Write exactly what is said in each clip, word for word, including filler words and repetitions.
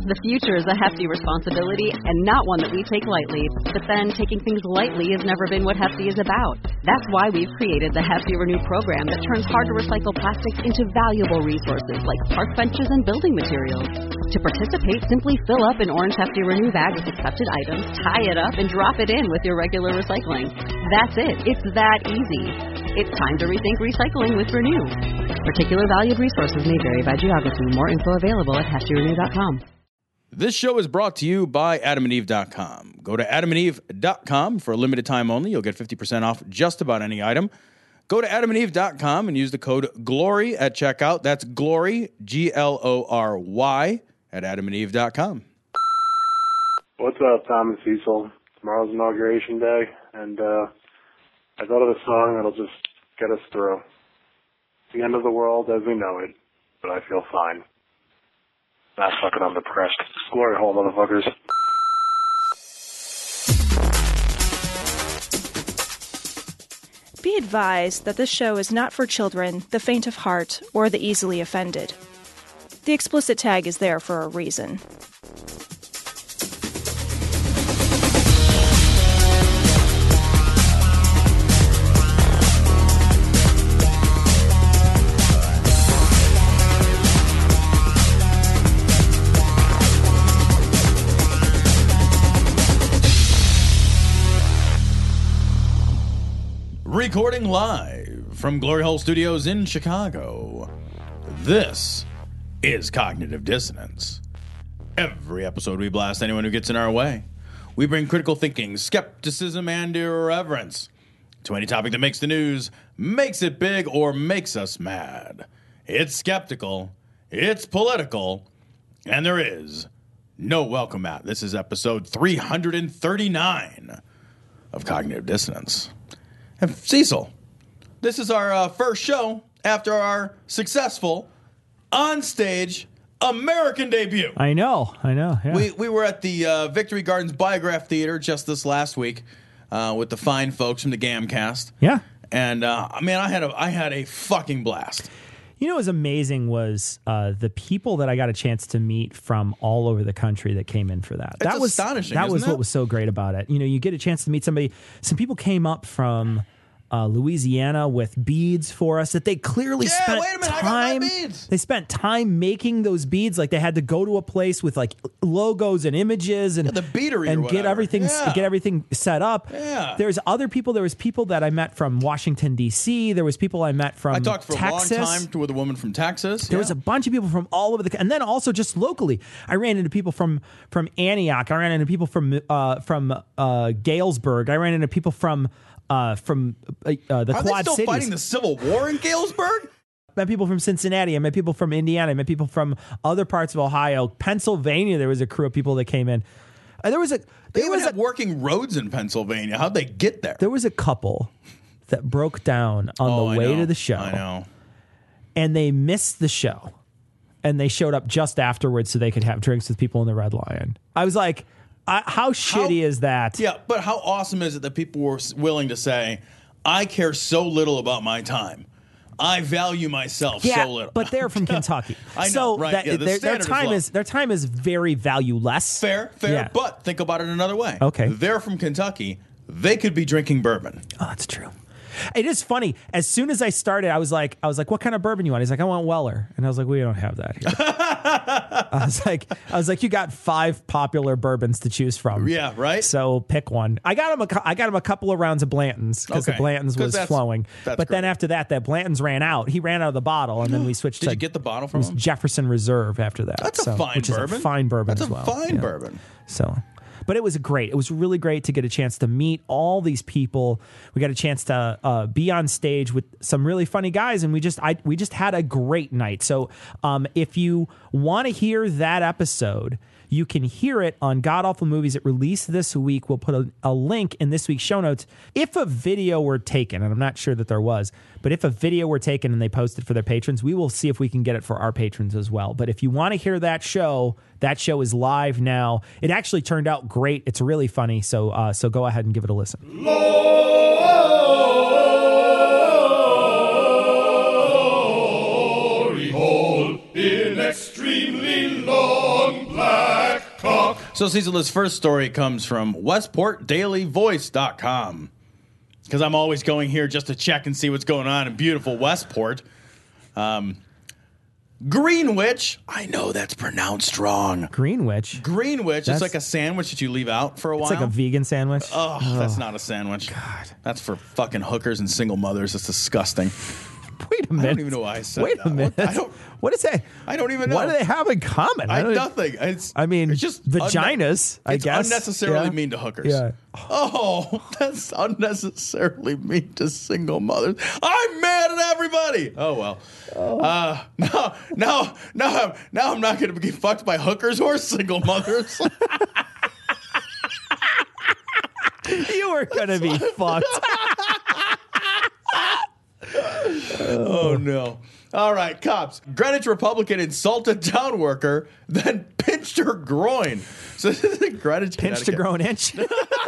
The future is a hefty responsibility and not one that we take lightly. But then, taking things lightly has never been what Hefty is about. That's why we've created the Hefty Renew program that turns hard-to-recycle plastics into valuable resources like park benches and building materials. To participate, simply fill up an orange Hefty Renew bag with accepted items, tie it up, and drop it in with your regular recycling. That's it. It's that easy. It's time to rethink recycling with Renew. Particular valued resources may vary by geography. More info available at hefty renew dot com. This show is brought to you by adam and eve dot com. Go to adam and eve dot com for a limited time only. You'll get fifty percent off just about any item. Go to adam and eve dot com and use the code GLORY at checkout. That's GLORY, G L O R Y, at adam and eve dot com. What's up, Tom and Cecil? Tomorrow's inauguration day, and uh, I thought of a song that'll just get us through. The end of the world as we know it, but I feel fine. Nah, fuck it, I'm depressed. Glory hole, motherfuckers. Be advised that this show is not for children, the faint of heart, or the easily offended. The explicit tag is there for a reason. Recording live from Glory Hole Studios in Chicago, this is Cognitive Dissonance. Every episode we blast anyone who gets in our way. We bring critical thinking, skepticism, and irreverence to any topic that makes the news, makes it big, or makes us mad. It's skeptical, it's political, and there is no welcome mat. This is episode three hundred thirty-nine of Cognitive Dissonance. And Cecil, this is our uh, first show after our successful, on-stage American debut. I know, I know. Yeah. We we were at the uh, Victory Gardens Biograph Theater just this last week uh, with the fine folks from the Gamcast. Yeah. And, uh, man, I had a I had a fucking blast. You know what was amazing was uh, the people that I got a chance to meet from all over the country that came in for that. It's that was astonishing, That isn't was it? what was so great about it. You know, you get a chance to meet somebody. Some people came up from uh, Louisiana with beads for us that they clearly Yeah, spent wait a minute, I got time. my beads. They spent time making those beads. Like they had to go to a place with like logos and images and Yeah, the beatery or and get whatever. everything Yeah. get everything set up. Yeah. There's other people. There was people that I met from Washington D C. There was people I met from I talked for Texas. a long time to, with a woman from Texas. There yeah. was a bunch of people from all over the, and then also just locally. I ran into people from from Antioch. I ran into people from uh, from uh, Galesburg. I ran into people from uh, from uh, uh, the Are Quad they still Cities. fighting the Civil War in Galesburg? I met people from Cincinnati. I met people from Indiana. I met people from other parts of Ohio, Pennsylvania. There was a crew of people that came in. Uh, there was a They there even was have a, working roads in Pennsylvania. How'd they get there? there was a couple that broke down on Oh, the I way know. to the show. I know. And they missed the show. And they showed up just afterwards so they could have drinks with people in the Red Lion. I was like, I, how shitty is that? Yeah, but how awesome is it that people were s- willing to say, I care so little about my time. I value myself Yeah, so little. but they're from Kentucky. I know, so right, that, yeah, the their, their standard is time low. is their time is very valueless. Fair, fair, Yeah. but think about it another way. Okay. They're from Kentucky. They could be drinking bourbon. Oh, that's true. It is funny. As soon as I started, I was like, I was like, what kind of bourbon you want? He's like, I want Weller. And I was like, we don't have that here. I was like, I was like, you got five popular bourbons to choose from. Yeah, right? So pick one. I got him a, cou- I got him a couple of rounds of Blanton's because Okay. the Blanton's 'Cause was that's- flowing. that's but then great. after that, that Blanton's ran out. He ran out of the bottle, and then we switched Did to you get the bottle it from was him? Jefferson Reserve after that. That's a so- fine which bourbon. Is a fine bourbon That's as a well. fine Yeah. bourbon. So, but it was great. It was really great to get a chance to meet all these people. We got a chance to uh, be on stage with some really funny guys, and we just I we just had a great night. So, um, if you want to hear that episode, you can hear it on God Awful Movies. It released this week. We'll put a, a link in this week's show notes. If a video were taken, and I'm not sure that there was, but if a video were taken and they posted for their patrons, we will see if we can get it for our patrons as well. But if you want to hear that show, that show is live now. It actually turned out great. It's really funny. So, uh, so go ahead and give it a listen. Glory hole in extremely long black So, Cecil, this first story comes from Westport Daily Voice dot com. Because I'm always going here just to check and see what's going on in beautiful Westport. Um, Greenwich. I know that's pronounced wrong. Greenwich. Greenwich. That's, it's like a sandwich that you leave out for a while. It's like a vegan sandwich. Oh, oh, that's not a sandwich. God. That's for fucking hookers and single mothers. It's disgusting. Wait a minute. I don't even know why I said Wait that. a minute. What, I don't, what is that? I don't even know. What do they have in common? I, I don't, nothing. It's, I mean, it's just vaginas, unne- I it's guess. unnecessarily Yeah. mean to hookers. Yeah. Oh, that's unnecessarily mean to single mothers. I'm mad at everybody. Oh, well. Oh. Uh, now, now, now, I'm, now I'm not going to get fucked by hookers or single mothers. You were going to be fucked. Oh, no. All right, cops. Greenwich Republican insulted town worker, then pinched her groin. So this is in Greenwich, Pinched a grown inch.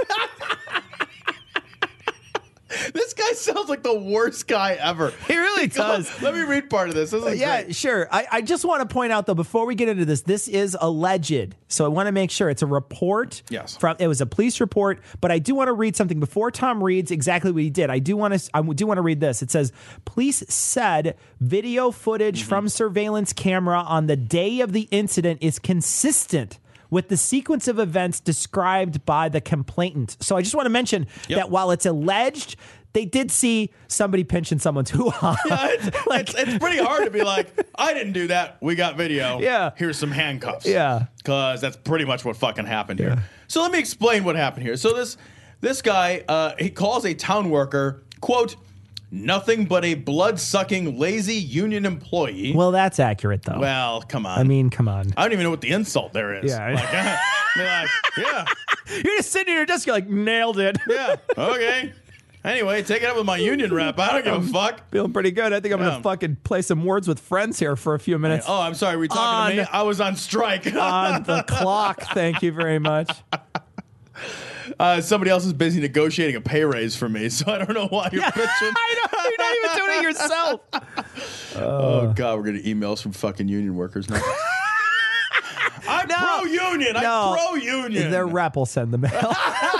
This guy sounds like the worst guy ever. He really does. Let me read part of this. This is Yeah, great. sure. I, I just want to point out, though, before we get into this, this is alleged. So I want to make sure it's a report. Yes. From, it was a police report, but I do want to read something before Tom reads exactly what he did. I do want to I do want to read this. It says, police said video footage Mm-hmm. from surveillance camera on the day of the incident is consistent with the sequence of events described by the complainant. So I just want to mention Yep. that while it's alleged, they did see somebody pinching someone's hoo-ha. Yeah, it's, Like- it's, it's pretty hard to be like, I didn't do that. We got video. Yeah. Here's some handcuffs. Yeah. Because that's pretty much what fucking happened here. So let me explain what happened here. So this this guy, uh, he calls a town worker, quote, nothing but a blood-sucking, lazy union employee. Well, that's accurate, though. Well, come on. I mean, come on. I don't even know what the insult there is. Yeah. Like, uh, they're like, yeah, You're just sitting at your desk, you're like, nailed it. yeah, okay. Anyway, take it up with my union rep. I don't give a fuck. Feeling pretty good. I think I'm Yeah. going to fucking play some words with friends here for a few minutes. Oh, I'm sorry. Were you talking to me? On- I was on strike. On the clock. Thank you very much. Uh, somebody else is busy negotiating a pay raise for me, so I don't know why you're bitching. I know. You're not even doing it yourself. Oh, God, we're getting emails from fucking union workers now. I'm No. pro-union. No. I'm pro-union. Their rep will send the mail.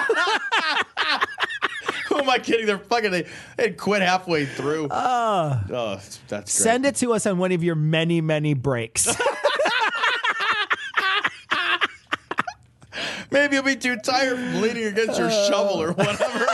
Who am I kidding? They're fucking, they, they quit halfway through. Uh, oh, that's, that's great. Send it to us on one of your many, many breaks. Maybe you'll be too tired from leaning against your Uh. shovel or whatever.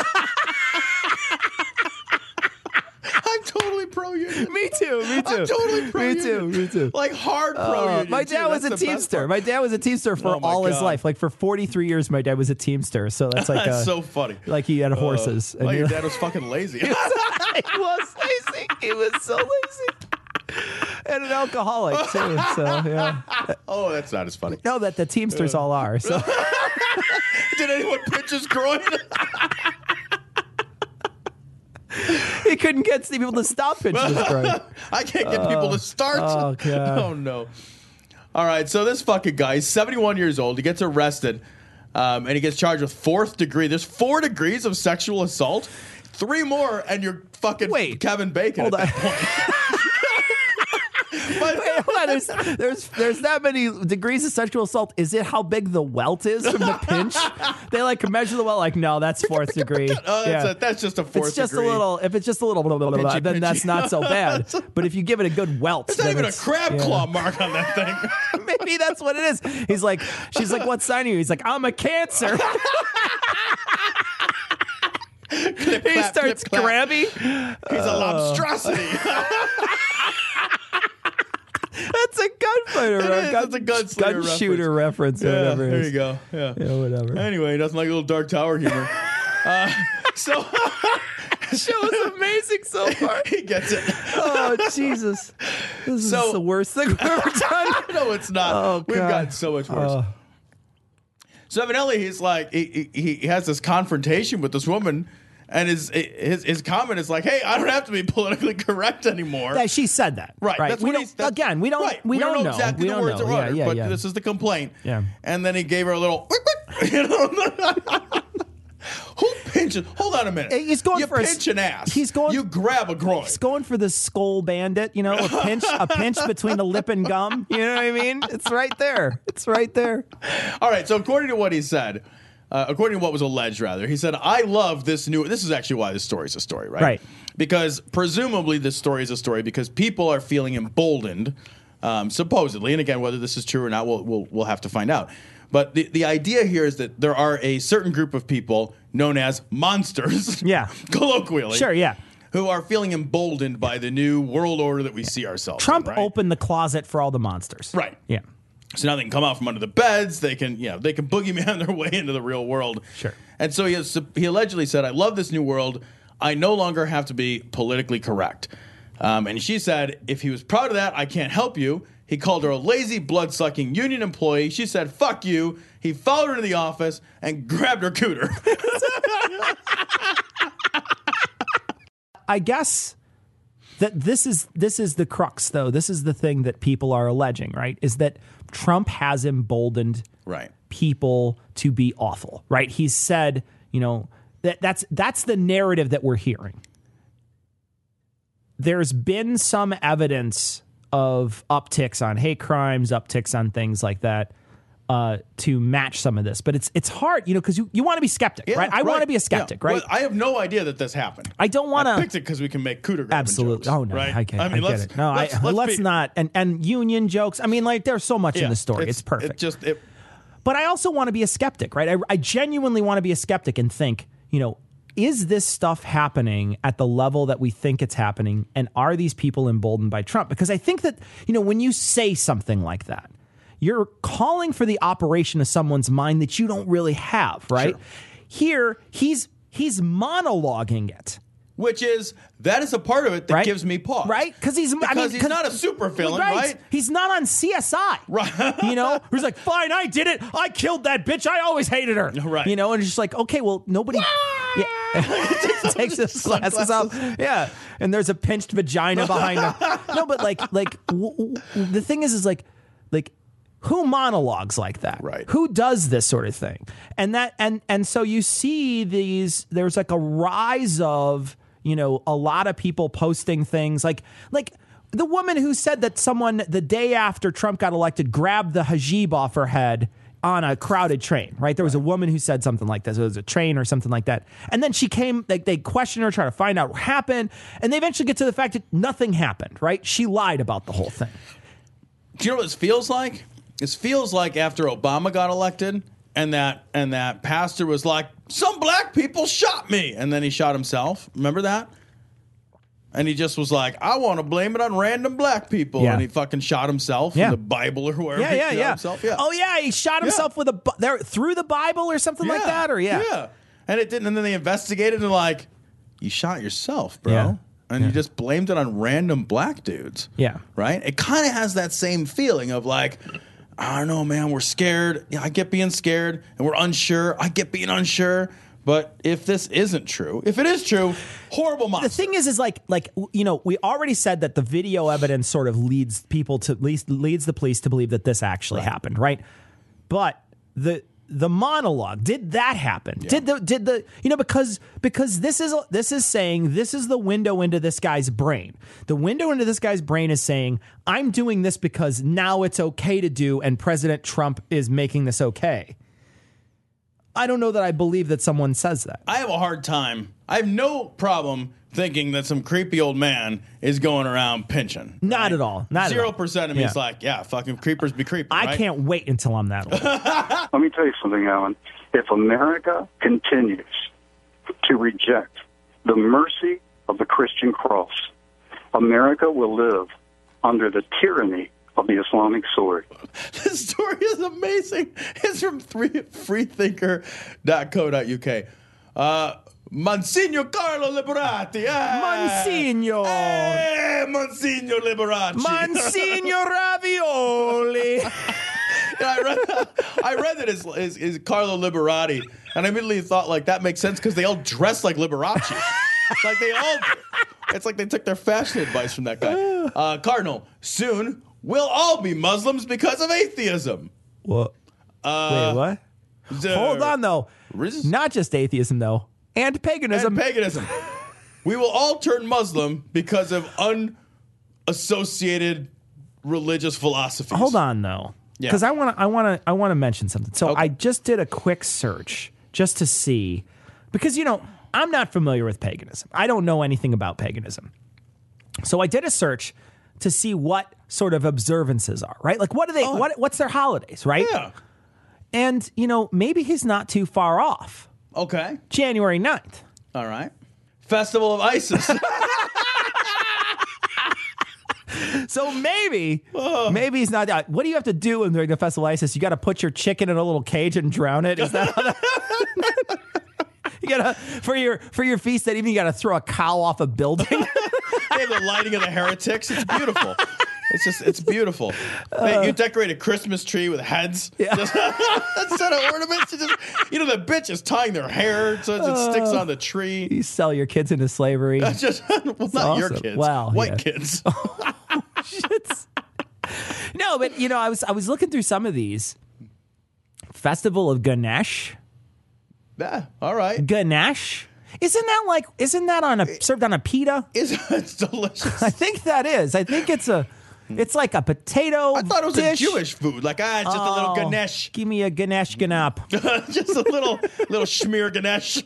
I'm totally pro-union. Me too. Me too. I'm totally Me pro-union. too. Me too. Like hard Uh, pro-union. my too. dad was That's a the best Teamster. part. My dad was a Teamster for Oh, my all his God. life. Like for forty-three years, my dad was a Teamster. So that's like That's a, so funny. like he had horses. Well, And your he- dad was fucking lazy. he was lazy. He was so lazy. And an alcoholic too. So yeah. Oh, that's not as funny. No, that the Teamsters all are. So Did anyone pinch his groin? he couldn't get people to stop pitching his groin. I can't get people to start. oh, God. Oh, no. All right, so this fucking guy, he's seventy-one years old. He gets arrested, um, and he gets charged with fourth degree. There's four degrees of sexual assault. Three more, and you're fucking Wait. Kevin Bacon Hold at on. that point. But- Wait, hold on. There's, there's there's that many degrees of sexual assault. Is it how big the welt is from the pinch? They like measure the welt. Like, no, that's fourth degree. Oh, that's, a, that's just a fourth It's just degree. a little. If it's just a little, blah, blah, blah, blah, Pinchy, then pinchy. that's not so bad. But if you give it a good welt, There's not then even a it's- crab yeah. claw mark on that thing. Maybe that's what it is. He's like, she's like, what sign are you? He's like, I'm a Cancer. Clip, He clap, starts clip, clap. grabby. He's a lobstrosity. That's a gunfighter. It or is, gun, it's a gunslinger gun shooter reference. or Yeah, whatever it there is. you go. Yeah. Yeah, whatever. Anyway, nothing like a little Dark Tower humor. uh, so The show is amazing so far. he gets it. Oh Jesus! This So- is the worst thing we've ever done. No, it's not. Oh, We've God. gotten so much worse. Oh. So evidently, he's like he, he he has this confrontation with this woman, and his his his comment is like, "Hey, I don't have to be politically correct anymore." Yeah, she said that. Right. Right. That's we what don't, he's, that's, again, we don't. right. We, don't know exactly we the don't words know. are Yeah, uttered, yeah, but yeah. this is the complaint. Yeah. And then he gave her a little. You know? Who pinch it. Hold on a minute. He's going you for a- pinch an ass. he's going- You grab a groin. He's going for the skull bandit, you know, a pinch, a pinch between the lip and gum. You know what I mean? It's right there. It's right there. All right. So according to what he said, uh, according to what was alleged, rather, he said, "I love this new." This is actually why this story is a story, right? Right. Because presumably this story is a story because people are feeling emboldened, um, supposedly, and again, whether this is true or not, we'll we'll, we'll have to find out. But the, the idea here is that there are a certain group of people known as monsters, Yeah. colloquially, Sure, yeah. who are feeling emboldened by the new world order that we see ourselves Trump in, right? opened the closet for all the monsters. Right. Yeah. So now they can come out from under the beds. They can, you know, they can boogeyman their way into the real world. Sure. And so he has, he allegedly said, "I love this new world. I no longer have to be politically correct." Um, and she said, if he was proud of that, I can't help you. He called her a lazy, blood-sucking union employee. She said, "Fuck you." He followed her to the office and grabbed her cooter. I guess that this is this is the crux, though. This is the thing that people are alleging, right? Is that Trump has emboldened Right. people to be awful, right? He's said, you know, that that's that's the narrative that we're hearing. There's been some evidence of upticks on hate crimes, upticks on things like that, uh, to match some of this. But it's it's hard, you know, because you, you want to be skeptic, Yeah, right? I want to be a skeptic, Yeah. right? Well, I have no idea that this happened. I don't want I to. picked it because we can make cooter grabbing Absolutely. jokes, Oh no, right? I get, I mean, I let's, get it. No, let's, I, let's, let's be, not. And and union jokes. I mean, like there's so much in yeah, the story. It's, perfect. It just it, But I also want to be a skeptic, right? I, I genuinely want to be a skeptic and think, you know, is this stuff happening at the level that we think it's happening? And are these people emboldened by Trump? Because I think that, you know, when you say something like that, you're calling for the operation of someone's mind that you don't really have, right? Sure. Here, he's he's monologuing it. which is that is a part of it that Right? gives me pause, Right? Because he's, because I mean, he's 'cause- not a super villain, right? He's not on C S I. Right. You know, he's like, fine, I did it. I killed that bitch. I always hated her. Right. You know, and it's just like, okay, well, nobody yeah. takes his glasses off. Yeah. And there's a pinched vagina behind him. No, but like, like w- w- the thing is, is like, like, who monologues like that? Right. Who does this sort of thing? And that, and, and so you see these, there's like a rise of, you know, a lot of people posting things like, like the woman who said that someone the day after Trump got elected grabbed the hijab off her head on a crowded train, right? There was a woman who said something like this. It was a train or something like that. And then she came, like they questioned her, try to find out what happened. And they eventually get to the fact that nothing happened, right? She lied about the whole thing. Do you know what this feels like? This feels like after Obama got elected, and that and that pastor was like, "Some black people shot me," and then he shot himself. Remember that? And he just was like, "I want to blame it on random black people," Yeah. and he fucking shot himself Yeah. in the Bible or wherever. Yeah, he yeah, shot yeah. Himself. yeah. Oh yeah, he shot himself with a bu- there through the Bible or something like that, or yeah. yeah. And it didn't. And then they investigated and like, "You shot yourself, bro." Yeah. And Yeah. you just blamed it on random black dudes. Yeah. Right? It kind of has that same feeling of like, I don't know, man, we're scared. Yeah, I get being scared, and we're unsure. I get being unsure. But if this isn't true, if it is true, horrible monster. The thing is, is like, like you know, we already said that the video evidence sort of leads people to least leads the police to believe that this actually Right. happened, right? But the the monologue, did that happen? Did the did the you know because because this is this is saying this is the window into this guy's brain. The window into this guy's brain is saying, I'm doing this because now it's okay to do, and President Trump is making this okay. I don't know that I believe that someone says that. I have a hard time. I have no problem thinking that some creepy old man is going around pinching. Not right? at all. Not Zero at all. percent of me is Yeah. like, yeah, fucking creepers be creeping. I right? can't wait until I'm that old. Let me tell you something, Alan. If America continues to reject the mercy of the Christian cross, America will live under the tyranny of the Islamic sword. This story is amazing. It's from freethinker dot co dot U K. Uh, Monsignor Carlo Liberati. Eh, Monsignor. Eh, Monsignor Liberati. Monsignor Ravioli. And I read, I read that it's, it's, it's Carlo Liberati, and I immediately thought like that makes sense because they all dress like Liberace. Like they all, it's like they took their fashion advice from that guy. Uh, Cardinal, soon we'll all be Muslims because of atheism. What? Uh, Wait, what? the- Hold on, though. Riz- Not just atheism, though. and paganism. And paganism. We will all turn Muslim because of unassociated religious philosophies. Hold on, though, Yeah. because I want to. I want to. I want to mention something. So Okay. I just did a quick search just to see, because you know I'm not familiar with paganism. I don't know anything about paganism. So I did a search to see what sort of observances are, right? Like what do they? Oh. What what's their holidays, right? Yeah. And you know maybe he's not too far off. Okay. January ninth. All right. Festival of Isis. So maybe, maybe he's not. Uh, what do you have to do during the Festival of Isis? You got to put your chicken in a little cage and drown it. Is that? How that you gotta for your for your feast that evening. You got to throw a cow off a building. They have the lighting of the heretics. It's beautiful. It's just, it's beautiful. They, you decorate a Christmas tree with heads. Yeah. Just, instead of ornaments. You, just, you know, the bitch is tying their hair so it sticks on the tree. You sell your kids into slavery. That's just, well, not your awesome. kids. Wow, White yeah. kids. Shits. No, but you know, I was I was looking through some of these. Festival of Ganesh. Yeah, all right. Ganesh. Isn't that like? Isn't that on a served on a pita? It's, it's delicious. I think that is. I think it's a. It's like a potato. I thought it was dish. a Jewish food. Like, ah, it's just a little Oh, Ganesh. Give me a Ganesh Ganap. Just a little little schmear Ganesh.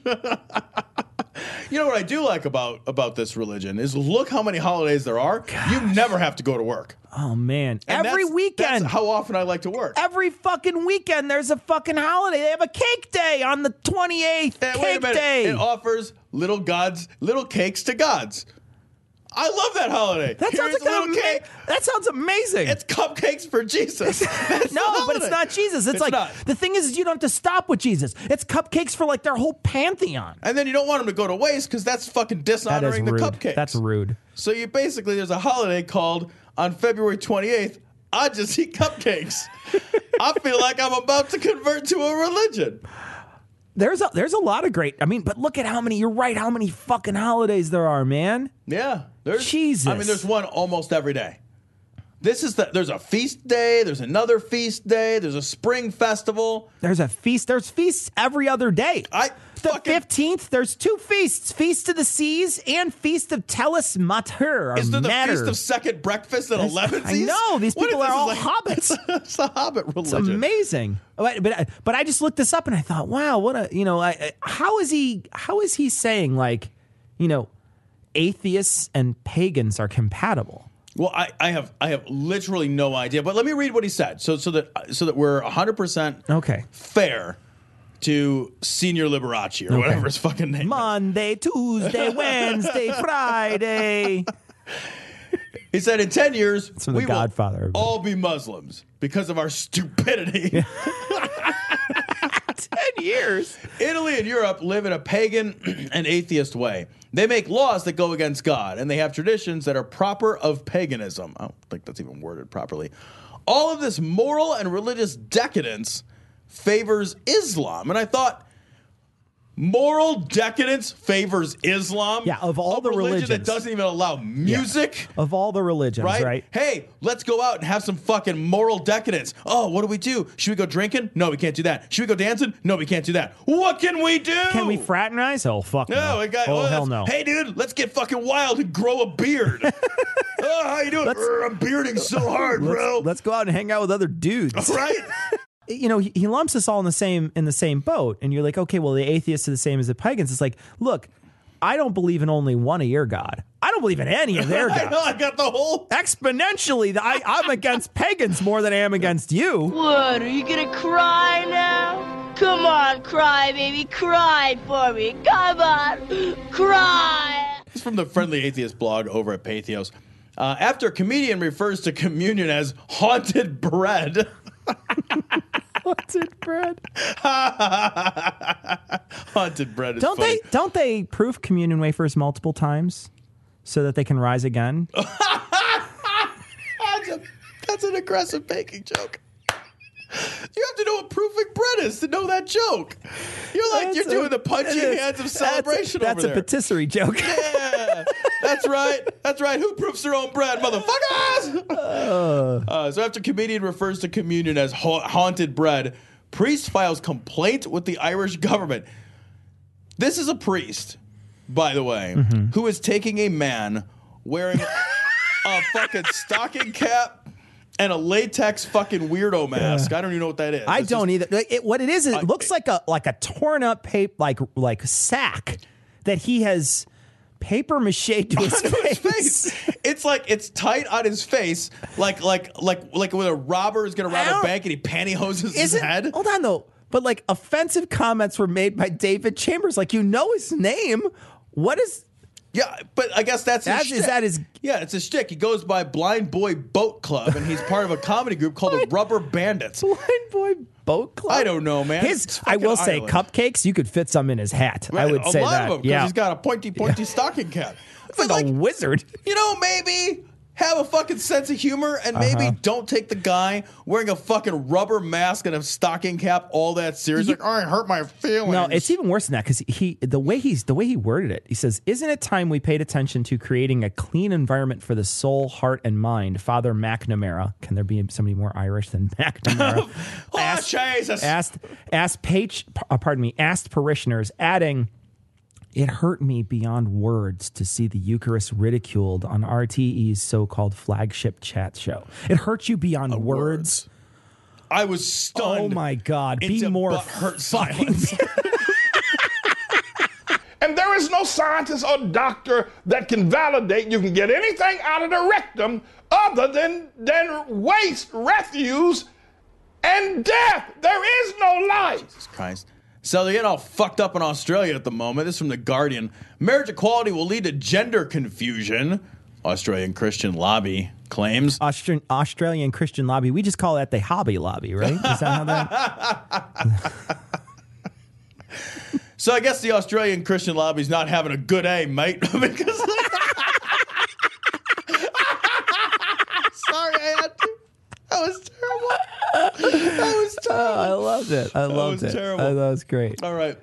You know what I do like about about this religion is look how many holidays there are. You never have to go to work. Oh man! And Every that's- weekend. That's how often I like to work. Every fucking weekend, there's a fucking holiday. They have a cake day on the twenty-eighth. And wait a Cake minute. day. It offers little gods, little cakes to gods. I love that holiday. that Here's sounds like a little an ama- cake. That sounds amazing. It's cupcakes for Jesus. That's no, the but it's holiday. not Jesus. It's, It's like not. the thing is, you don't have to stop with Jesus. It's cupcakes for like their whole pantheon. And then you don't want them to go to waste because that's fucking That is dishonoring the rude. cupcakes. That's rude. So you basically, there's a holiday called on February twenty-eighth, I just eat cupcakes. I feel like I'm about to convert to a religion. There's a there's a lot of great. I mean, but look at how many. You're right. How many fucking holidays there are, man. Yeah. There's, Jesus. I mean, there's one almost every day. This is the, there's a feast day, there's another feast day, there's a spring festival. There's a feast. There's feasts every other day. I The fucking, fifteenth, there's two feasts: Feast of the Seas and Feast of Tellus Mater. Or is there the Mater. feast of second breakfast at eleven? I know, these people are all hobbits. It's, it's a hobbit religion. It's amazing. But, but but I just looked this up and I thought, wow, what a you know, I, I- how is he? How is he saying like, you know, atheists and pagans are compatible? Well, I, I have I have literally no idea, but let me read what he said, so so that so that we're one hundred percent Okay. fair to Senior Liberace or whatever his fucking name. is. Monday, Tuesday, Wednesday, Friday. He said in ten years from The we Godfather, will everybody. all be Muslims because of our stupidity. Ten years. Italy and Europe live in a pagan and atheist way. They make laws that go against God, and they have traditions that are proper of paganism. I don't think that's even worded properly. All of this moral and religious decadence favors Islam. And I thought, moral decadence favors Islam? Yeah, of all A the religion that religions. doesn't even allow music? Of all the religions, Right? right? Hey, let's go out and have some fucking moral decadence. Oh, what do we do? Should we go drinking? No, we can't do that. Should we go dancing? No, we can't do that. What can we do? Can we fraternize? Oh, fuck no. No, we got, oh, well, hell let's- no. Hey, dude, let's get fucking wild and grow a beard. Oh, how you doing? Let's- Brr, I'm bearding so hard, let's, bro. let's go out and hang out with other dudes. Right? You know, he, he lumps us all in the same in the same boat, and you're like, okay, well, the atheists are the same as the pagans. It's like, look, I don't believe in only one of your God. I don't believe in any of their I know, gods. I got the whole. Exponentially, I, I'm against pagans more than I am against you. What, are you gonna cry now? Come on, cry, baby, cry for me. Come on, cry. It's from the Friendly Atheist blog over at Pathos. Uh, after a comedian refers to communion as haunted bread. What's it, Brad? Haunted bread is Don't funny. they don't they proof communion wafers multiple times so that they can rise again? That's, a, that's an aggressive baking joke. You have to know what proofing bread is to know that joke. You're like, That's you're a- doing the punchy that is- hands of that's- celebration That's, over a there. patisserie joke. Yeah, that's right. That's right. Who proofs their own bread, motherfuckers? Uh, so after comedian refers to communion as ha- haunted bread, priest files complaint with the Irish government. This is a priest, by the way, Mm-hmm. who is taking a man wearing a fucking stocking cap and a latex fucking weirdo mask. I don't even know what that is. I It's don't just- either. Like, It, what it is, it I- looks like a like a torn up paper, like like sack that he has paper mache to his on his face. face. It's like it's tight on his face, like like like like when a robber is gonna I rob a don't- bank and he pantyhoses his Isn't head. hold on though, but like offensive comments were made by David Chambers. Like you know his name. What is? Yeah, but I guess that's his That's- is shtick. that his- Yeah, it's a shtick. He goes by Blind Boy Boat Club, and he's part of a comedy group called the Rubber Bandits. Blind Boy Boat Club. I don't know, man. His, It's I will fucking say, Ireland. cupcakes. You could fit some in his hat. I would a say lot that. of them because yeah, he's got a pointy, pointy stocking cap. it's like, a wizard. you know, maybe have a fucking sense of humor and maybe Uh-huh. don't take the guy wearing a fucking rubber mask and a stocking cap all that serious. You- like, oh, I hurt my feelings. No, it's even worse than that because he the way he's the way he worded it. He says, "Isn't it time we paid attention to creating a clean environment for the soul, heart, and mind?" Father McNamara, can there be somebody more Irish than McNamara? Oh, Jesus. asked asked page, uh, pardon me, asked parishioners, adding, "It hurt me beyond words to see the Eucharist ridiculed on R T E's so-called flagship chat show. It hurt you beyond words." words. I was stunned. Oh my God! Be into more butthurt fucking. silence. And there is no scientist or doctor that can validate you can get anything out of the rectum other than, than waste, refuse, and death. There is no life. Jesus Christ. So they're getting all fucked up in Australia at the moment. This is from The Guardian. Marriage equality will lead to gender confusion, Australian Christian lobby claims. Austrian, Australian Christian lobby. We just call that the Hobby Lobby, right? Is that how that? So I guess the Australian Christian lobby's not having a good A, mate. because Sorry, I had to. That was terrible. That was terrible. I loved it. I loved was it. terrible. I thought it was great. All right.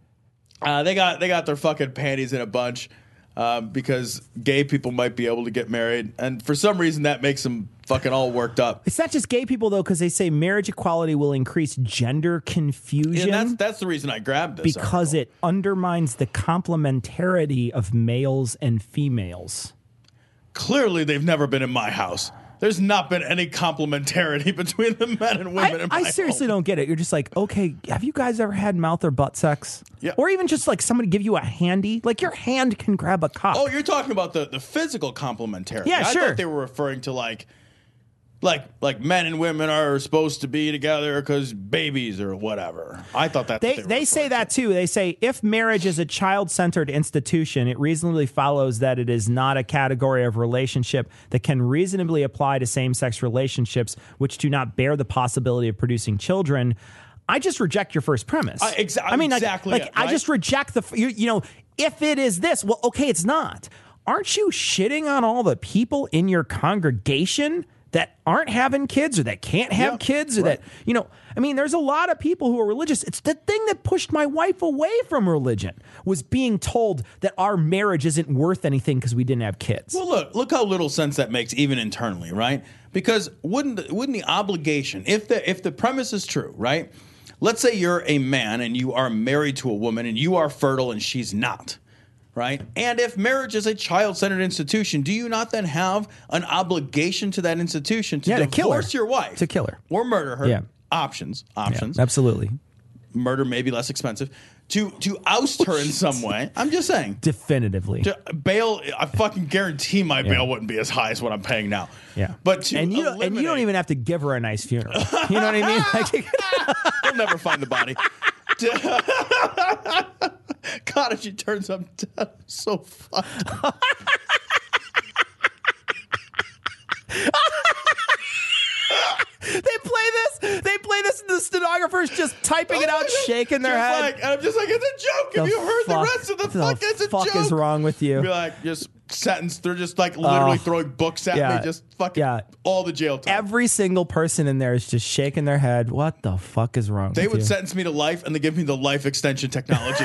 Uh, they got they got their fucking panties in a bunch uh, because gay people might be able to get married, and for some reason that makes them fucking all worked up. It's not just gay people though, because they say marriage equality will increase gender confusion. And that's that's the reason I grabbed this because article. it undermines the complementarity of males and females. Clearly they've never been in my house. There's not been any complementarity between the men and women I, in my I seriously home. don't get it. You're just like, okay, have you guys ever had mouth or butt sex? Yeah. Or even just like somebody give you a handy, like your hand can grab a cup. Oh, you're talking about the, the physical complementarity. Yeah, I sure. thought they were referring to like like like men and women are supposed to be together because babies or whatever. I thought that's They what they were say referring that too. They say if marriage is a child-centered institution, it reasonably follows that it is not a category of relationship that can reasonably apply to same-sex relationships which do not bear the possibility of producing children. I just reject your first premise. I- exa- I mean, like, exactly like it, I right? just reject the. f- You, you know, if it is this, well, okay, it's not. Aren't you shitting on all the people in your congregation that aren't having kids or that can't have Yeah, kids or right. that, you know, I mean, there's a lot of people who are religious. It's the thing that pushed my wife away from religion was being told that our marriage isn't worth anything because we didn't have kids. Well, look, look how little sense that makes, even internally, right? Because wouldn't the, wouldn't the obligation, if the if the premise is true, right? Let's say you're a man and you are married to a woman and you are fertile and she's not, right? And if marriage is a child-centered institution, do you not then have an obligation to that institution to Yeah, to kill her. divorce your wife, To kill her. or murder her? Yeah. Options, options. Yeah, absolutely. Murder may be less expensive. To to oust her in some way. I'm just saying. Definitively. To bail, I fucking guarantee my Yeah. bail wouldn't be as high as what I'm paying now. Yeah. But to and you don't, and you don't eliminate- even have to give her a nice funeral. You know what I mean? Like, They'll never find the body. God, if she turns up dead, so fucked. they play this. They play this, and the stenographer's just typing it out, shaking their Just head. Like, and I'm just like, it's a joke. The If you heard the fuck- rest of the, the fuck, it's a fuck joke. is wrong with you? Be like, just sentence. They're just like literally Oh, throwing books at yeah, me. Just fucking yeah. all the jail time. Every single person in there is just shaking their head. What the fuck is wrong They with would you? sentence me to life and they give me the life extension technology.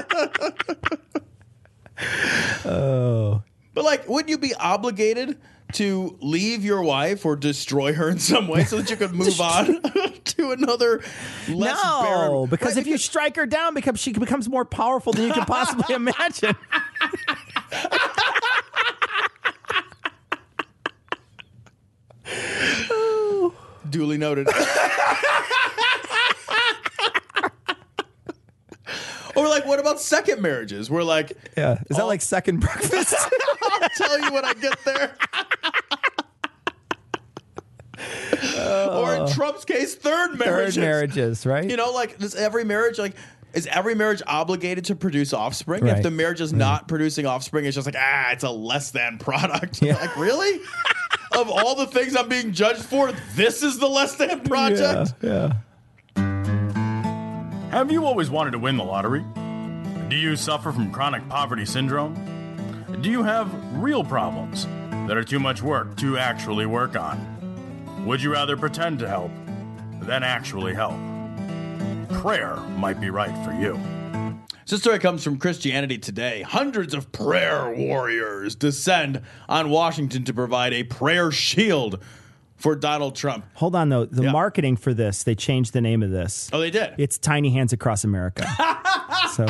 Oh. But like, wouldn't you be obligated to leave your wife or destroy her in some way so that you could move on to another less No, barren- because Right, if you strike her down, because she becomes more powerful than you can possibly imagine. Duly noted. Or like, what about second marriages? We're like, Yeah, is that all- like second breakfast? I'll tell you when I get there. Or in Trump's case, third marriages. Third marriages, right? You know, like, is every marriage like is every marriage obligated to produce offspring? Right. If the marriage is not producing offspring, it's just like, ah, it's a less than product. Yeah. Like, really? Of all the things I'm being judged for, this is the less than project? Yeah, Have you always wanted to win the lottery? Do you suffer from chronic poverty syndrome? Do you have real problems that are too much work to actually work on? Would you rather pretend to help than actually help? Prayer might be right for you. This story comes from Christianity Today. Hundreds of prayer warriors descend on Washington to provide a prayer shield for Donald Trump. Hold on, though. The Yeah. marketing for this, they changed the name of this. Oh, they did? It's Tiny Hands Across America. So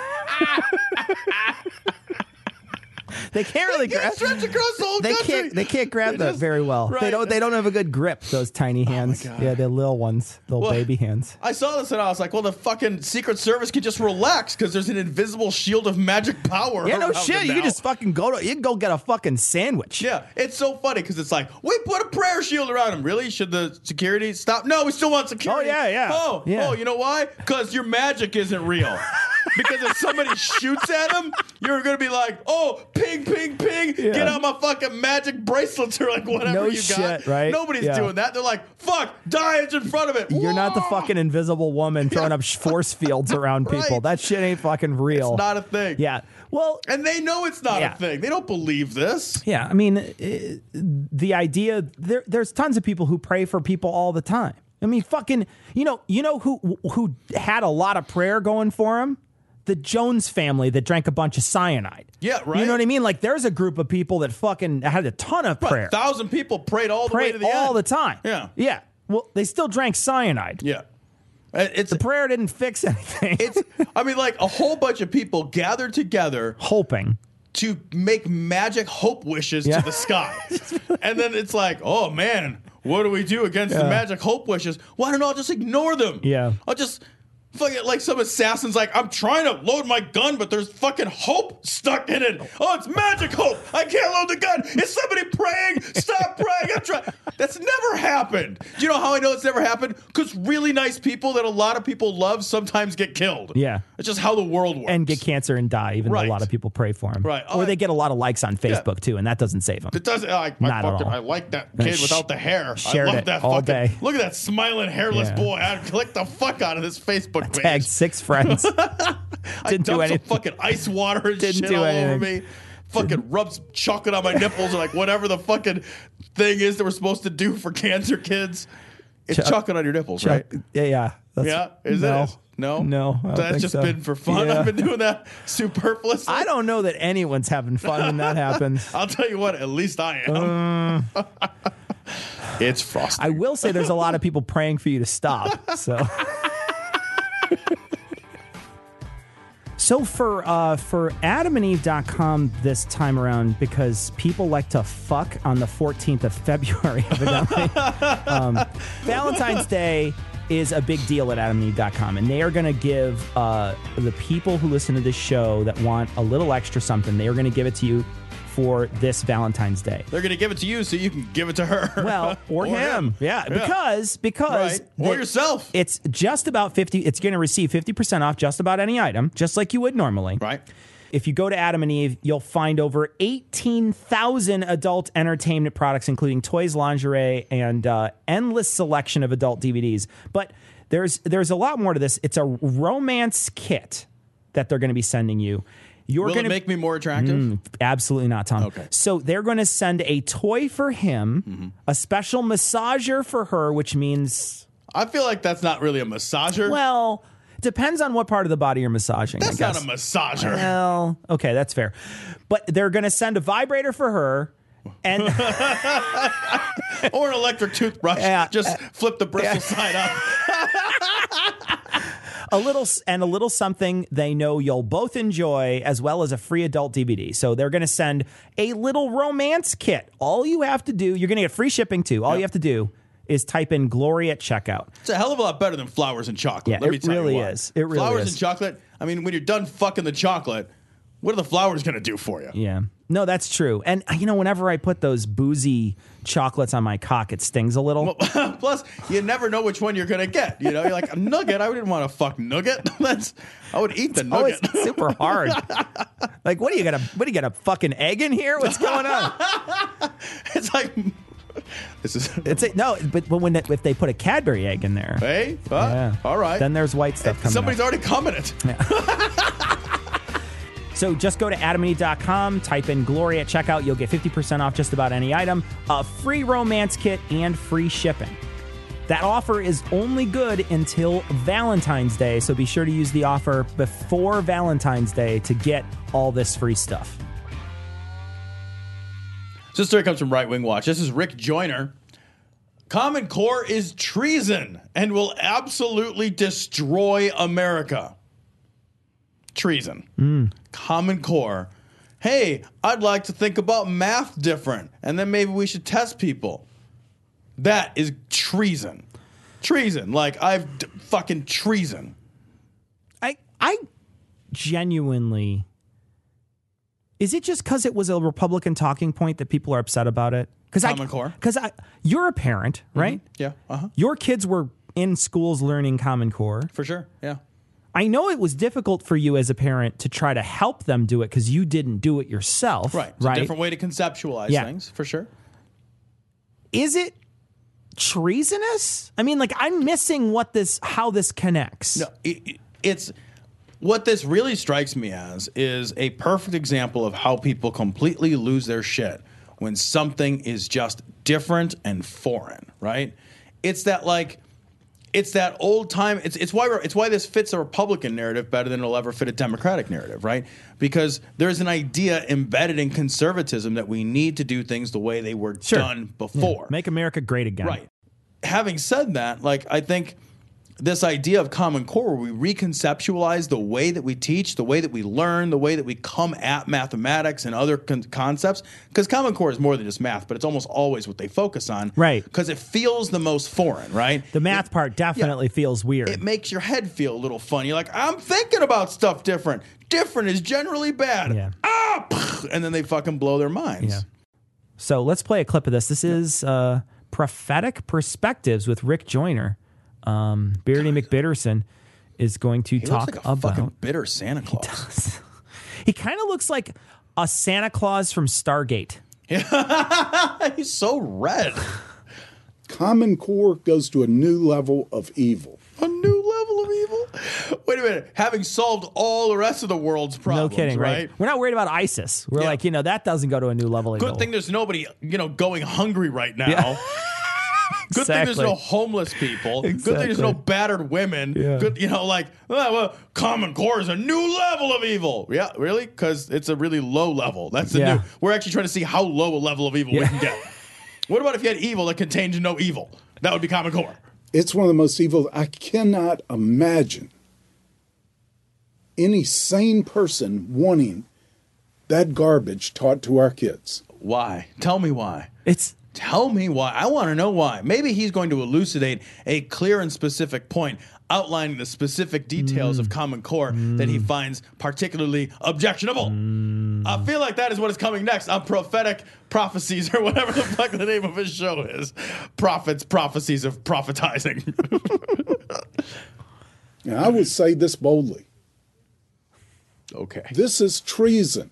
they can't really They grab. can't stretch across the whole They country. can't. They can't grab They that just- very well. They right. don't. They don't have a good grip. Those tiny hands. God. Yeah, they're little ones. Little Well, baby hands. I saw this and I was like, well, the fucking Secret Service could just relax because there's an invisible shield of magic power. Yeah, no around shit. them You now. can just fucking go to. You can go get a fucking sandwich. Yeah, it's so funny because it's like, we put a prayer shield around him. Really? Should the security stop? No, we still want security. Oh, yeah, yeah. Oh, Yeah. oh, you know why? Because your magic isn't real. Because if somebody shoots at him, you're going to be like, oh, ping, ping, ping. Yeah. Get out my fucking magic bracelets or like whatever No you got. shit, right? Nobody's Yeah. doing that. They're like, fuck, Diane's in front of it. You're not the Whoa! fucking invisible woman throwing up sh- force fields around people. Right. That shit ain't fucking real. It's not a thing. Yeah. Well, And they know it's not Yeah. a thing. They don't believe this. yeah. I mean, uh, the idea there. There's tons of people who pray for people all the time. I mean, fucking. You know. You know who who had a lot of prayer going for him? The Jones family that drank a bunch of cyanide. Yeah, right. You know what I mean? Like, there's a group of people that fucking had a ton of Right, prayer. A thousand people prayed all the way Prayed to the all end. the time. Yeah. Yeah. Well, they still drank cyanide. Yeah. It's The prayer didn't fix anything. it's I mean, like a whole bunch of people gathered together hoping. to make magic hope wishes Yeah. to the sky. And then it's like, oh man, what do we do against the Yeah. magic hope wishes? Well, I don't know, I'll just ignore them. Yeah. I'll just fucking like some assassin's like, I'm trying to load my gun, but there's fucking hope stuck in it. Oh, it's magic hope. I can't load the gun. Is somebody praying? Stop praying. I'm trying. That's never happened. Do you know how I know it's never happened? Because really nice people that a lot of people love sometimes get killed. Yeah. It's just how the world works. And get cancer and die, even though Right. a lot of people pray for him. Right. Or Oh, they I- get a lot of likes on Facebook, too, and that doesn't save them. It doesn't. I, I, Not at fucking, all. I like that Uh, kid sh- without the hair. shared I love it that all fucking. day. Look at that smiling hairless Yeah. boy. I'd click the fuck out of this Facebook page. Tagged six friends. I Didn't do dumped some anything. fucking ice water and Didn't shit do all over anything. me. Fucking rubs chocolate on my nipples or like whatever the fucking thing is that we're supposed to do for cancer kids. It's Chuck- chocolate on your nipples, Chuck- right? Yeah, yeah. That's- Yeah, is no. it? No, No, I don't That's think just so. been for fun. Yeah. I've been doing that superfluously. I don't know that anyone's having fun when that happens. I'll tell you what. At least I am. Uh, It's frosty. I will say there's a lot of people praying for you to stop. So, so for uh, for adam and eve dot com this time around, because people like to fuck on the fourteenth of February, evidently. um, Valentine's Day is a big deal at adam and eve dot com, and they are going to give uh, the people who listen to this show that want a little extra something, they are going to give it to you for this Valentine's Day. They're going to give it to you so you can give it to her. Well, or, him. Yeah, Yeah. because because Right. Or the- yourself. It's just about fifty. It's going to receive fifty percent off just about any item, just like you would normally. Right. If you go to Adam and Eve, you'll find over eighteen thousand adult entertainment products, including toys, lingerie, and uh, endless selection of adult D V Ds. But there's there's a lot more to this. It's a romance kit that they're going to be sending you. You're Will going it to make me more attractive? Mm, absolutely not, Tom. Okay. So they're going to send a toy for him, Mm-hmm. a special massager for her, which means, I feel like that's not really a massager. well, depends on what part of the body you're massaging. that's I not guess. a massager. Well, okay, that's fair. But they're going to send a vibrator for her, And or an electric toothbrush. Yeah. Just flip the bristle Yeah. side up. a little and a little something they know you'll both enjoy, as well as a free adult D V D. So they're going to send a little romance kit. All you have to do, you're going to get free shipping too. All Yep. you have to do is type in Glory at checkout. It's a hell of a lot better than flowers and chocolate. Yeah, Let me it tell really you what. is. It really flowers is. and chocolate. I mean, when you're done fucking the chocolate, what are the flowers going to do for you? Yeah. No, that's true. And, you know, whenever I put those boozy chocolates on my cock, it stings a little. Well, plus, you never know which one you're going to get. You know, you're like, a nugget? I didn't want a fuck nugget. That's, I would eat the Oh, nugget. it's super hard. Like, what do you got? A what do you got? A fucking egg in here? What's going on? It's like, this is. It's a, no, but when they, if they put a Cadbury egg in there, Hey, uh, yeah, all right. then there's white stuff coming. Somebody's out. already commented. So just go to adam and eve dot com, type in Glory at checkout. You'll get fifty percent off just about any item, a free romance kit, and free shipping. That offer is only good until Valentine's Day, so be sure to use the offer before Valentine's Day to get all this free stuff. So this story comes from Right Wing Watch. This is Rick Joyner. Common Core is treason and will absolutely destroy America. Treason. Mm. Common Core. Hey, I'd like to think about math different, and then maybe we should test people. That is treason. Treason. Like, I've d- fucking treason. I I genuinely... Is it just because it was a Republican talking point that people are upset about it? Common I, Core. Because I, you're a parent, right? Mm-hmm. Yeah. Uh-huh. Your kids were in schools learning Common Core. For sure. Yeah. I know it was difficult for you as a parent to try to help them do it because you didn't do it yourself. Right. It's right? a different way to conceptualize Yeah. things, for sure. Is it treasonous? I mean, like, I'm missing what this, how this connects. No, it, it- it's what this really strikes me as is a perfect example of how people completely lose their shit when something is just different and foreign, right? It's that like it's that old time it's it's why we're, it's why this fits a Republican narrative better than it'll ever fit a Democratic narrative, right? Because there's an idea embedded in conservatism that we need to do things the way they were Sure. done before. Yeah. Make America great again. Right. Having said that, like, I think this idea of Common Core, where we reconceptualize the way that we teach, the way that we learn, the way that we come at mathematics and other con- concepts, because Common Core is more than just math, but it's almost always what they focus on. Right. Because it feels the most foreign, right? The math part definitely feels weird. It makes your head feel a little funny. You're like, I'm thinking about stuff different. Different is generally bad. Yeah. Ah! pff, And then they fucking blow their minds. Yeah. So let's play a clip of this. This is uh, Prophetic Perspectives with Rick Joyner. Um, Beardy McBitterson is going to He talk looks like a about. fucking bitter Santa Claus. He kind of looks like a Santa Claus from Stargate. He's so red. Common Core goes to a new level of evil. A new level of evil? Wait a minute. Having solved all the rest of the world's problems, No kidding, right? right? We're not worried about ISIS. We're Yeah. like, you know, that doesn't go to a new level of Good evil. thing there's nobody, you know, going hungry right now. Yeah. Good thing there's Exactly. no homeless people. Good thing there's no Exactly. battered women. Yeah. Good, you know, like, oh, well, Common Core is a new level of evil. Yeah, really? Because it's a really low level. That's the Yeah. new. We're actually trying to see how low a level of evil we Yeah. can get. What about if you had evil that contained no evil? That would be Common Core. It's one of the most evil. I cannot imagine any sane person wanting that garbage taught to our kids. Why? Tell me why. It's Tell me why. I want to know why. Maybe he's going to elucidate a clear and specific point, outlining the specific details Mm. of Common Core that he finds particularly objectionable. Mm. I feel like that is what is coming next on Prophetic Prophecies, or whatever the fuck the name of his show is. Prophets, Prophecies of Prophetizing. And I would say this boldly. Okay. This is treason.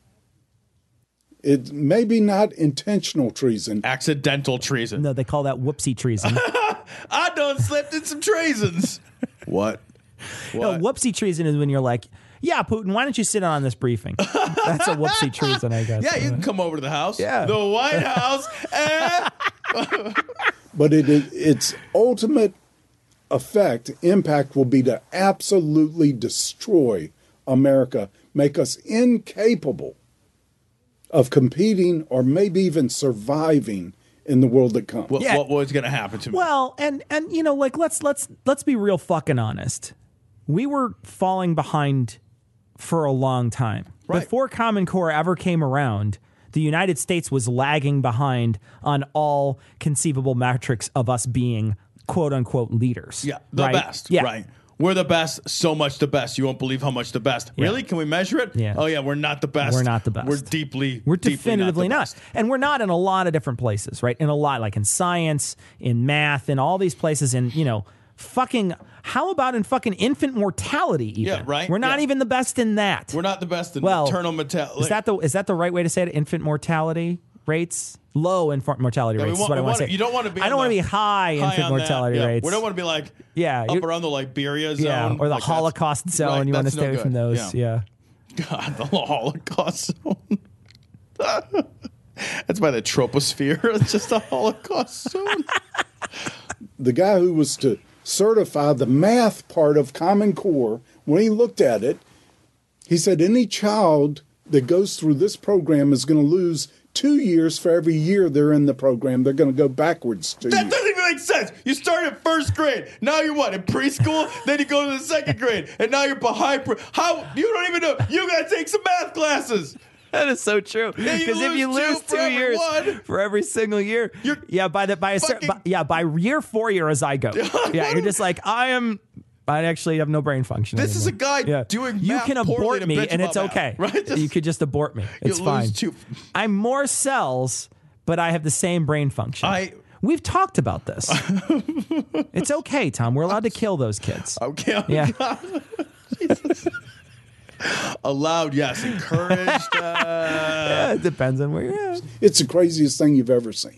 It may be not intentional treason. Accidental treason. no, they call that whoopsie treason. I done slipped in some treasons. What? No, What? whoopsie treason is when you're like, yeah, Putin, why don't you sit in on this briefing? That's a whoopsie treason, I guess. Yeah, you can come over to the house. Yeah. The White House. And But it, it, its ultimate effect, impact will be to absolutely destroy America, make us incapable of competing or maybe even surviving in the world that comes. What, Yeah. what was going to happen to me? Well, and and you know, like let's let's let's be real fucking honest. We were falling behind for a long time. Right. Before Common Core ever came around, the United States was lagging behind on all conceivable metrics of us being quote unquote leaders. Yeah, the right? best. Yeah. Right. We're the best, so much the best. You won't believe how much the best. Yeah. Really? Can we measure it? Yeah. Oh, yeah, we're not the best. We're not the best. We're deeply, We're deeply definitively not. not, The best. And we're not in a lot of different places, right? In a lot, like in science, in math, in all these places, in, you know, fucking, how about in fucking infant mortality even? Yeah, right? We're not Yeah. even the best in that. We're not the best in Well, maternal mortality. Is that the is that the right way to say it? Infant mortality rates? Low infant mortality Yeah, we rates want- is what I we want to want- say. you don't want to be I on don't want to the- be high, high infant on that. mortality Yeah. rates. We don't want to be like Yeah, up you're- around the Liberia zone. yeah, or the Like, that's- Holocaust zone. right, you want to that's no stay away good. from those. Yeah. Yeah. God, the Holocaust zone. That's by the troposphere. It's just a Holocaust zone. The guy who was to certify the math part of Common Core, when he looked at it, he said any child that goes through this program is going to lose two years for every year they're in the program. They're going to go backwards two That years. doesn't even make sense. You start at first grade. Now you're what? In preschool? Then you go to the second grade. And now you're behind. Pre- How? You don't even know. You got to take some math classes. That is so true. Yeah, you Because if you lose two lose for two every year one. for every single year, You're yeah, by the by a cer- fucking- by, yeah, by year four, you're a zygote. yeah, you're just like I am. I actually have no brain function. This is a anymore. guy Yeah. doing You math can poorly abort to me, bitch and it's about math, okay. right? Just- you could just abort me. It's lose fine. two- I'm more cells, but I have the same brain function. I- We've talked about this. It's okay, Tom. We're allowed to kill those kids. Okay. Oh, Yeah. God. Jesus. Allowed, yes. Encouraged. Uh, Yeah, it depends on where you're at. It's the craziest thing you've ever seen.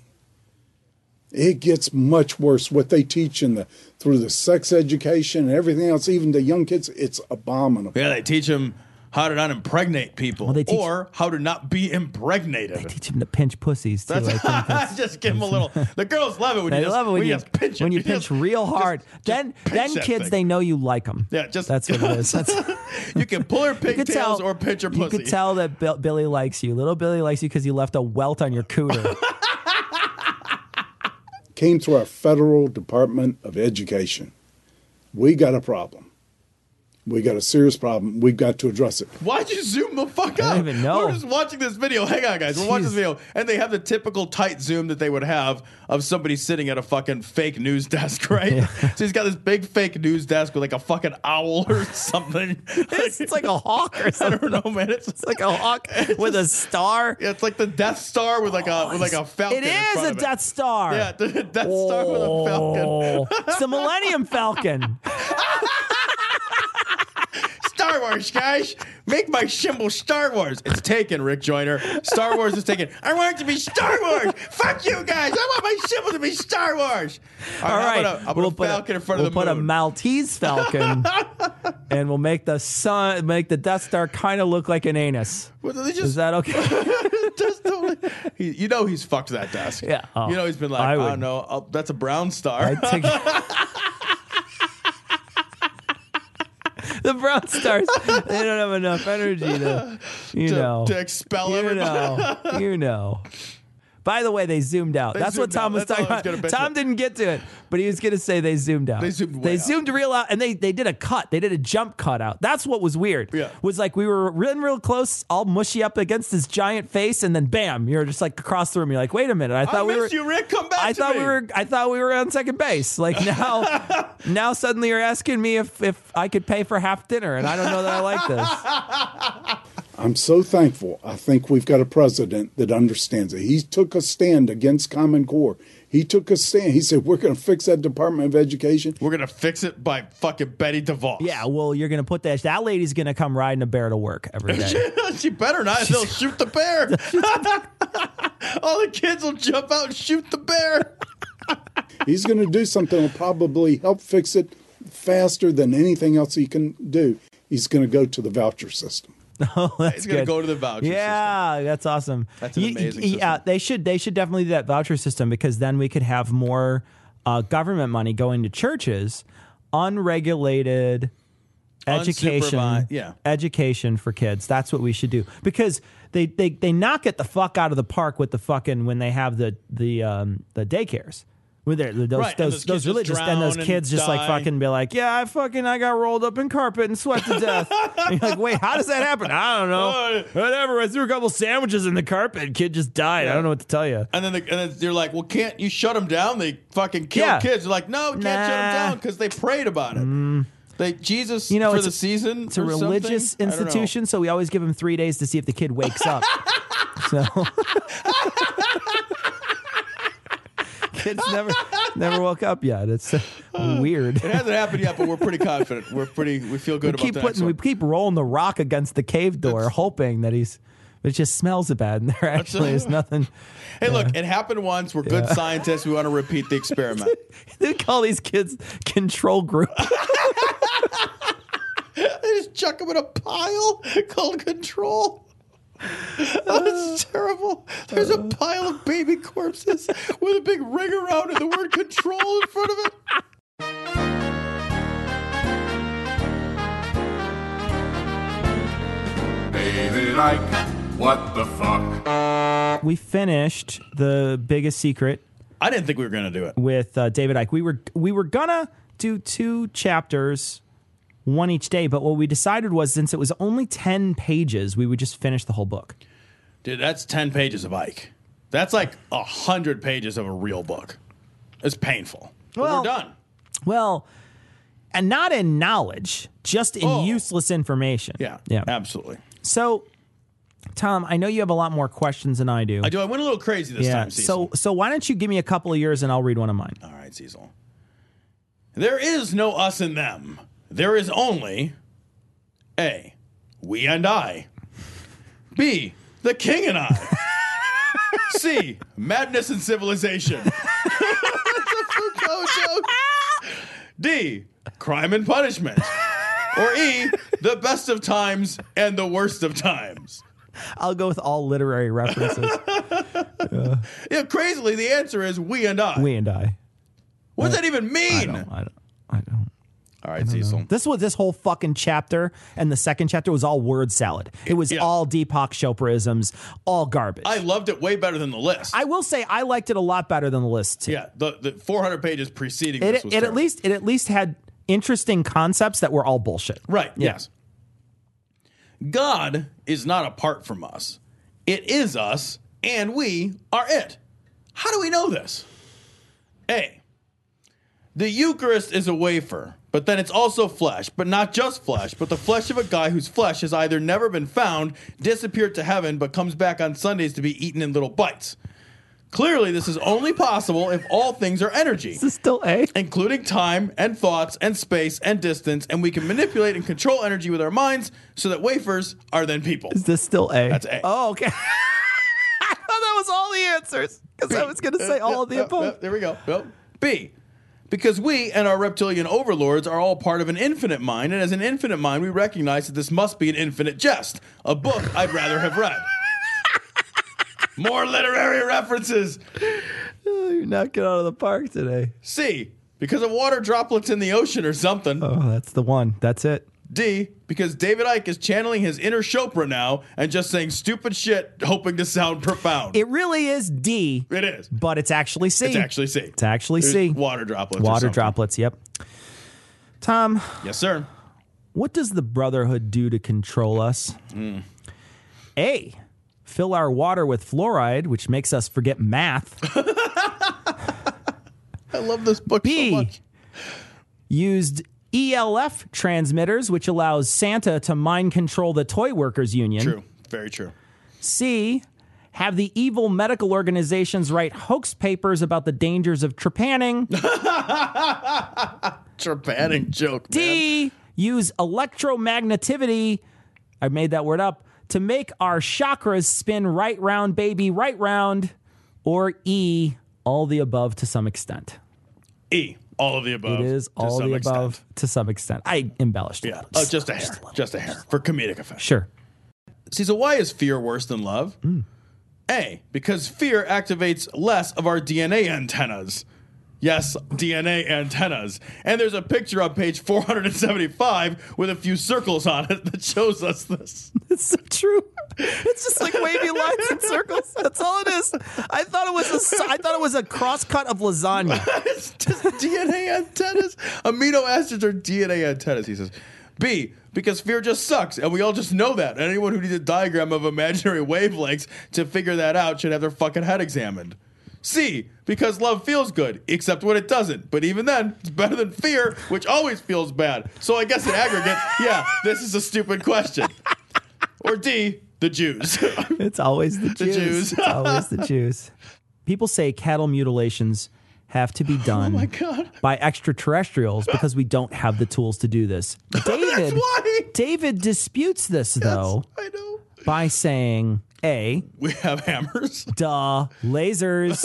It gets much worse. What they teach in the through the sex education and everything else, even to young kids, it's abominable. yeah, they teach them how to not impregnate people, Well, they teach- or how to not be impregnated. Teach them to pinch pussies too. I think that's- Just give them a little. The girls love it when They you just, love it when, you just pinch it. when you just- pinch real just- hard. just then pinch then that kids thing. they know you like them. Yeah, just that's what it is. That's, you can pull her you could pigtails tell or pinch her pussy. You could tell that Bill, Billy likes you. Little Billy likes you because you left a welt on your cooter. Came through our federal Department of Education. We got a problem. We got a serious problem. We've got to address it. Why'd you zoom the fuck out? I don't even know. We're just watching this video. Hang on, guys. We're watching this Jeez. video, and they have the typical tight zoom that they would have of somebody sitting at a fucking fake news desk, right? So he's got this big fake news desk with like a fucking owl or something. it's, it's like a hawk or I something. don't know, man. It's, It's like a hawk with a star. yeah, it's like the Death Star with like a with like a falcon. It in is front a of it. Death Star. Yeah, the Death Star with a falcon. Oh, it's the Millennium Falcon. Star Wars, guys. Make my symbol Star Wars. It's taken, Rick Joyner. Star Wars is taken. I want it to be Star Wars. Fuck you guys. I want my symbol to be Star Wars. All right, I'll put a, I'll put we'll a falcon a, in front we'll of the put moon. a Maltese Falcon, and we'll make the sun, make the Death Star kind of look like an anus. Well, they just, Is that okay? just don't, he, you know he's fucked that desk. Yeah. Oh, you know he's been like, I I, would- don't know. Oh, that's a brown star. I take the Brown Stars. They don't have enough energy to, you to, know, to expel you everybody. know, you know. By the way, they zoomed out. They That's what zoomed Tom out. was That's all talking I was about. gonna bitch Tom about. didn't get to it, but he was going to say they zoomed out. They zoomed way They out. zoomed real out, and they they did a cut. They did a jump cut out. That's what was weird. Yeah. Was like we were real, real close, all mushy up against this giant face, and then bam, you're just like across the room. You're like, wait a minute, I thought I we missed were. you, Rick. Come back I to thought me. we were. I thought we were on second base. Like now, now suddenly you're asking me if if I could pay for half dinner, and I don't know that I like this. I'm so thankful. I think we've got a president that understands it. He took a stand against Common Core. He took a stand. He said, we're going to fix that Department of Education. We're going to fix it by fucking Betty DeVos. Yeah, well, you're gonna put that. That lady's gonna come riding a bear to work every day. She better not. They'll shoot the bear. All the kids will jump out and shoot the bear. He's going to do something that will probably help fix it faster than anything else he can do. He's going to go to the voucher system. Oh, that's He's going to good. go to the voucher Yeah, that's awesome. That's an You- amazing you- Yeah, system. they should they should definitely do that voucher system because then we could have more uh, government money going to churches, unregulated Education. unsupervised. Yeah. Education for kids. That's what we should do. Because they, they, they knock it the fuck out of the park with the fucking, when they have the, the, um, the daycares. With their, those, Right, and those, those those kids just religious, and those drown kids and just like die. fucking be like, yeah, I fucking, I got rolled up in carpet and sweat to death. And you're like, wait, how does that happen? I don't know. Whatever. I threw a couple sandwiches in the carpet. Kid just died. I don't know what to tell you. And then, the, and then you're like, well, can't you shut them down? They fucking kill Yeah. kids. They're like, no, can't shut them Nah. down because they prayed about it. They Jesus You know, for it's the a- season. It's a or religious something? I don't know. institution, so we always give them three days to see if the kid wakes up. So kids never never woke up yet. It's uh, weird. It hasn't happened yet, but we're pretty confident. We're pretty. We feel good We about keep the next putting, we one. keep rolling the rock against the cave door, hoping that he's. But it just smells bad, and there actually is nothing. Hey, look, it happened once. We're good scientists. We want to repeat the experiment. They call these kids control group. They just chuck them in a pile called control. Oh, it's terrible. There's a pile of baby corpses with a big ring around and the word control in front of it. David Icke, what the fuck? We finished The Biggest Secret. I didn't think we were going to do it. With uh, David Icke. We were we were gonna do two chapters, one each day, but what we decided was, since it was only ten pages, we would just finish the whole book. Dude, that's ten pages of Ike. That's like one hundred pages of a real book. It's painful. But Well- we're done. Well, and not in knowledge, just in Oh. useless information. Yeah, Yeah. absolutely. So, Tom, I know you have a lot more questions than I do. I do. I went a little crazy this yeah. time, Cecil. So, so why don't you give me a couple of yours and I'll read one of mine. All right, Cecil. There is no us and them. There is only A, we and I. B, the king and I. C, madness and civilization. That's a Foucault joke. D, crime and punishment. Or E, the best of times and the worst of times. I'll go with all literary references. Yeah, crazily, the answer is we and I. We and I. What does that even mean? I don't. I don't. I don't. All right, Cecil. This was this whole fucking chapter, and the second chapter was all word salad. It was Yeah. all Deepak Chopraisms, all garbage. I loved it way better than the list. I will say I liked it a lot better than the list too. Yeah, the, the four hundred pages preceding It, this was it at terrible. least it at least had interesting concepts that were all bullshit. Right, Yeah. yes. God is not apart from us. It is us, and we are it. How do we know this? A, the Eucharist is a wafer, but then it's also flesh, but not just flesh, but the flesh of a guy whose flesh has either never been found, disappeared to heaven, but comes back on Sundays to be eaten in little bites. Clearly, this is only possible if all things are energy. Is this still A? Including time and thoughts and space and distance, and we can manipulate and control energy with our minds so that wafers are then people. Is this still A? That's A. Oh, okay. I thought that was all the answers because I was going to say all of the Yep, above. yep, there we go. Yep. B, because we and our reptilian overlords are all part of an infinite mind, and as an infinite mind, we recognize that this must be an infinite jest, a book I'd rather have read. More literary references. Oh, you're knocking out of the park today. C, because of water droplets in the ocean or something. Oh, that's the one. That's it. D, because David Icke is channeling his inner Chopra now and just saying stupid shit, hoping to sound profound. It really is D. It is. But it's actually C. It's actually C. It's actually There's C. Water droplets. or Water something. droplets, yep. Tom, Yes, sir. what does the Brotherhood do to control us? Hmm. A, fill our water with fluoride, which makes us forget math. I love this book B, so much. used E L F transmitters, which allows Santa to mind control the Toy Workers Union. True. Very true. C, have the evil medical organizations write hoax papers about the dangers of trepanning. Trepanning joke, man. D, use electromagnetivity, I made that word up, to make our chakras spin right round, baby, right round. Or E, all the above to some extent. E, all of the above. It is to all some the extent. above to some extent. I embellished a Yeah, little. oh, just a hair. Just a hair. For comedic effect. Sure. See, so why is fear worse than love? Mm. A, because fear activates less of our D N A antennas. Yes, D N A antennas. And there's a picture on page four hundred seventy-five with a few circles on it that shows us this. It's so true. It's just like wavy lines and circles. That's all it is. I thought it was a, I thought it was a cross cut of lasagna. It's just D N A antennas. Amino acids are D N A antennas, he says. B, because fear just sucks, and we all just know that. And anyone who needs a diagram of imaginary wavelengths to figure that out should have their fucking head examined. C, because love feels good, except when it doesn't. But even then, it's better than fear, which always feels bad. So I guess in aggregate, yeah, this is a stupid question. Or D, the Jews. It's always the Jews. The Jews. It's always the Jews. People say cattle mutilations have to be done oh my God. by extraterrestrials because we don't have the tools to do this. David, why. David disputes this, though, I know. by saying... A. We have hammers. Duh. Lasers.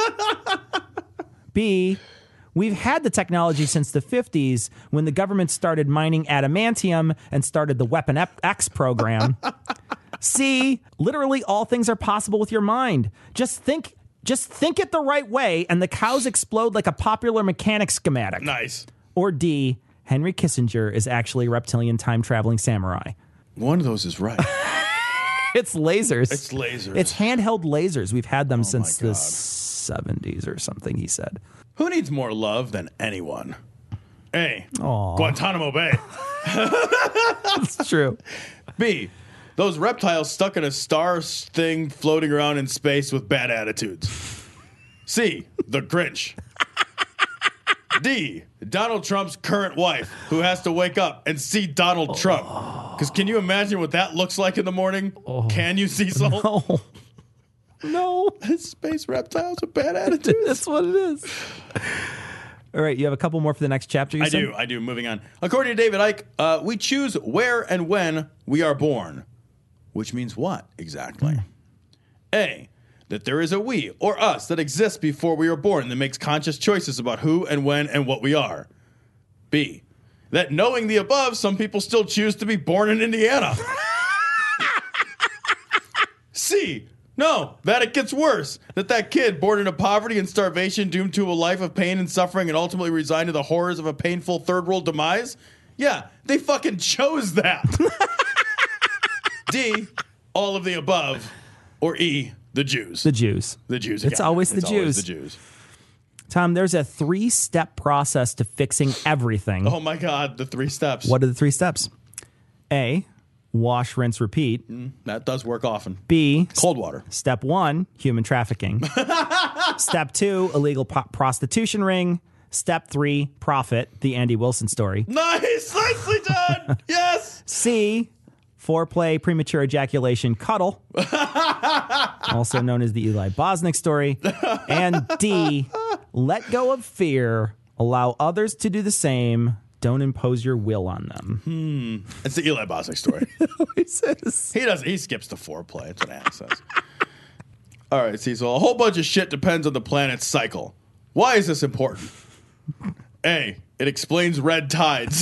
B. We've had the technology since the fifties when the government started mining adamantium and started the Weapon X program. C. Literally all things are possible with your mind. Just think just think it the right way and the cows explode like a popular mechanic schematic. Nice. Or D. Henry Kissinger is actually a reptilian time-traveling samurai. One of those is right. It's lasers. It's lasers. It's handheld lasers. We've had them oh since the seventies or something, he said. Who needs more love than anyone? A. Aww. Guantanamo Bay. It's true. B. Those reptiles stuck in a star thing floating around in space with bad attitudes. C. The Grinch. D. Donald Trump's current wife, who has to wake up and see Donald Trump. Because can you imagine what that looks like in the morning? Oh, can you, Cecil? No. No. Space reptiles with bad attitudes. That's what it is. All right, you have a couple more for the next chapter, you I said? do, I do. Moving on. According to David Icke, uh, we choose where and when we are born. Which means what, exactly? Mm. A. That there is a we, or us, that exists before we are born that makes conscious choices about who and when and what we are. B. That knowing the above, some people still choose to be born in Indiana. C. No, that it gets worse. That that kid born into poverty and starvation, doomed to a life of pain and suffering, and ultimately resigned to the horrors of a painful third world demise. Yeah, they fucking chose that. D. All of the above. Or E. The Jews. The Jews. The Jews. It's again. always the it's Jews. Always the Jews. Tom, there's a three-step process to fixing everything. Oh, my God. The three steps. What are the three steps? A, wash, rinse, repeat. Mm, that does work often. B, cold water. Step one, human trafficking. Step two, illegal po- prostitution ring. Step three, profit, the Andy Wilson story. Nice. Nicely done. Yes. C, foreplay, premature ejaculation, cuddle. Also known as the Eli Bosnick story. And D, let go of fear, allow others to do the same, don't impose your will on them. Hmm. It's the Eli Bosnick story. He says. He does. He skips the foreplay. That's what Anna says. All right, see, so a whole bunch of shit depends on the planet's cycle. Why is this important? A, it explains red tides.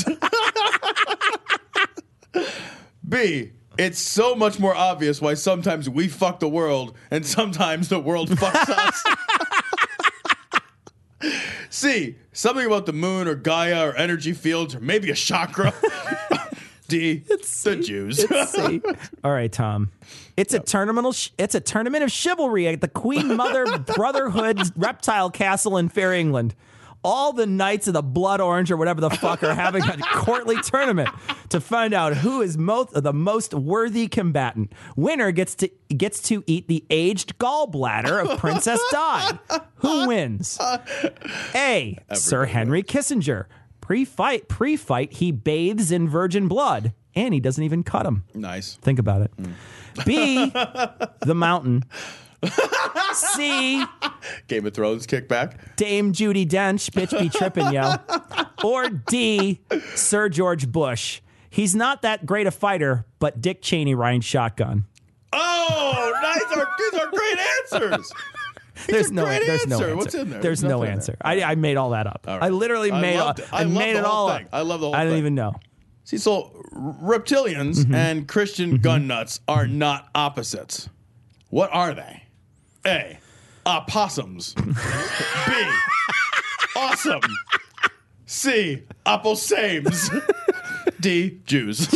B, it's so much more obvious why sometimes we fuck the world and sometimes the world fucks us. C, something about the moon or Gaia or energy fields or maybe a chakra. D, it's the Jews. It's C. All right, Tom. It's yep. a tournament. Sh- it's a tournament of chivalry at the Queen Mother Brotherhood Reptile Castle in Fair England. All the Knights of the Blood Orange or whatever the fuck are having a courtly tournament to find out who is most the most worthy combatant. Winner gets to gets to eat the aged gallbladder of Princess Di. Who wins? A. Everybody Sir Henry knows. Kissinger. Pre-fight, pre-fight, he bathes in virgin blood, and he doesn't even cut him. Nice. Think about it. Mm. B. The Mountain. C. Game of Thrones kickback. Dame Judi Dench, bitch be trippin', yo. Or D. Sir George Bush. He's not that great a fighter, but Dick Cheney rides shotgun. Oh, nice. Are, these are great answers. There's no, there's answer. no answer. What's in there? There's, there's no answer. I, I made all that up. All right. I literally I made, all, it. I I made it all thing. up. I love the whole I thing. I don't even know. See, so reptilians mm-hmm. and Christian mm-hmm. gun nuts are not opposites. What are they? A. Opossums. B. Awesome. C. Opposames. D. Jews.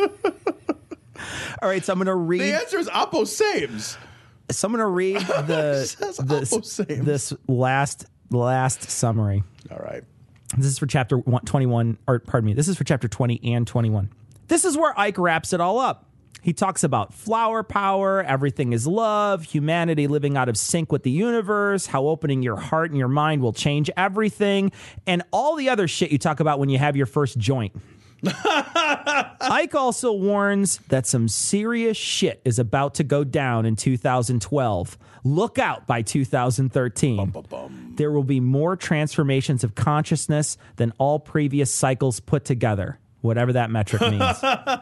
All right, so I'm going to read. The answer is opposames. So I'm going to read the this, this last last summary. All right. This is for chapter one, twenty-one, or pardon me, this is for chapter twenty and twenty-one. This is where Ike wraps it all up. He talks about flower power, everything is love, humanity living out of sync with the universe, how opening your heart and your mind will change everything, and all the other shit you talk about when you have your first joint. Ike also warns that some serious shit is about to go down in two thousand twelve. Look out by two thousand thirteen. Bum, bum, bum. There will be more transformations of consciousness than all previous cycles put together, whatever that metric means.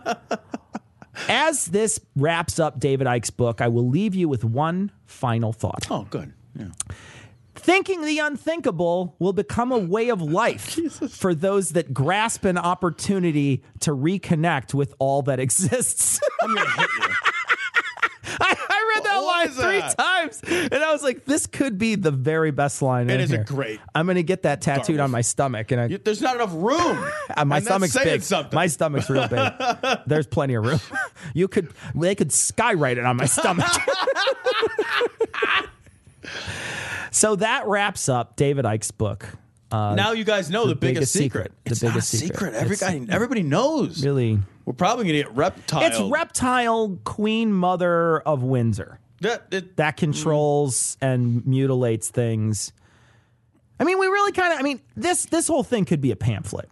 As this wraps up David Icke's book, I will leave you with one final thought. Oh, good. Yeah. Thinking the unthinkable will become a way of life for those that grasp an opportunity to reconnect with all that exists. I'm going to hit you. I, I read that What line is three that? times, and I was like, this could be the very best line It in is a here. great I'm going to get that tattooed garble. on my stomach. and I, You- There's not enough room. uh, My And that's stomach's saying big. something. My stomach's real big. There's plenty of room. You could, they could skywrite it on my stomach. So that wraps up David Icke's book. Uh, Now you guys know the, the biggest, biggest secret. secret. The It's biggest not a secret. secret. Every It's- guy, everybody knows. Really, We're probably going to get reptile. it's reptile Queen Mother of Windsor That, it, that controls and mutilates things. I mean, we really kind of. I mean, this this whole thing could be a pamphlet.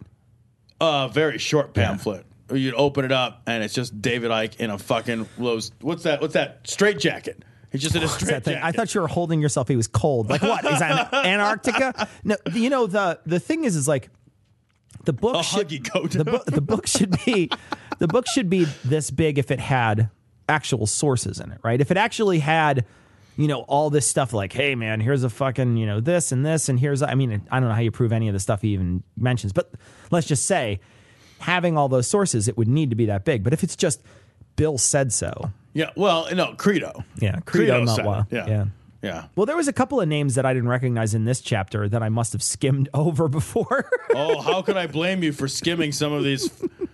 a very short pamphlet. You'd open it up and it's just David Icke in a fucking Lowe's. What's that? What's that? Straight jacket. He's just in a What's straight that thing? jacket. I thought you were holding yourself. He was cold. Like what? Is that Antarctica? No. You know the the thing is is like the book a should huggy coat. the book the book should be the book should be this big if it had actual sources in it, right? If it actually had, you know, all this stuff like, hey man, here's a fucking, you know, this and this and here's, I mean, I don't know how you prove any of the stuff he even mentions, but let's just say having all those sources, it would need to be that big. But if it's just Bill said so. Yeah, well, no, Credo. Yeah, Credo, not said it. well. Yeah. yeah. Yeah. Well, there was a couple of names that I didn't recognize in this chapter that I must have skimmed over before. Oh, how could I blame you for skimming some of these?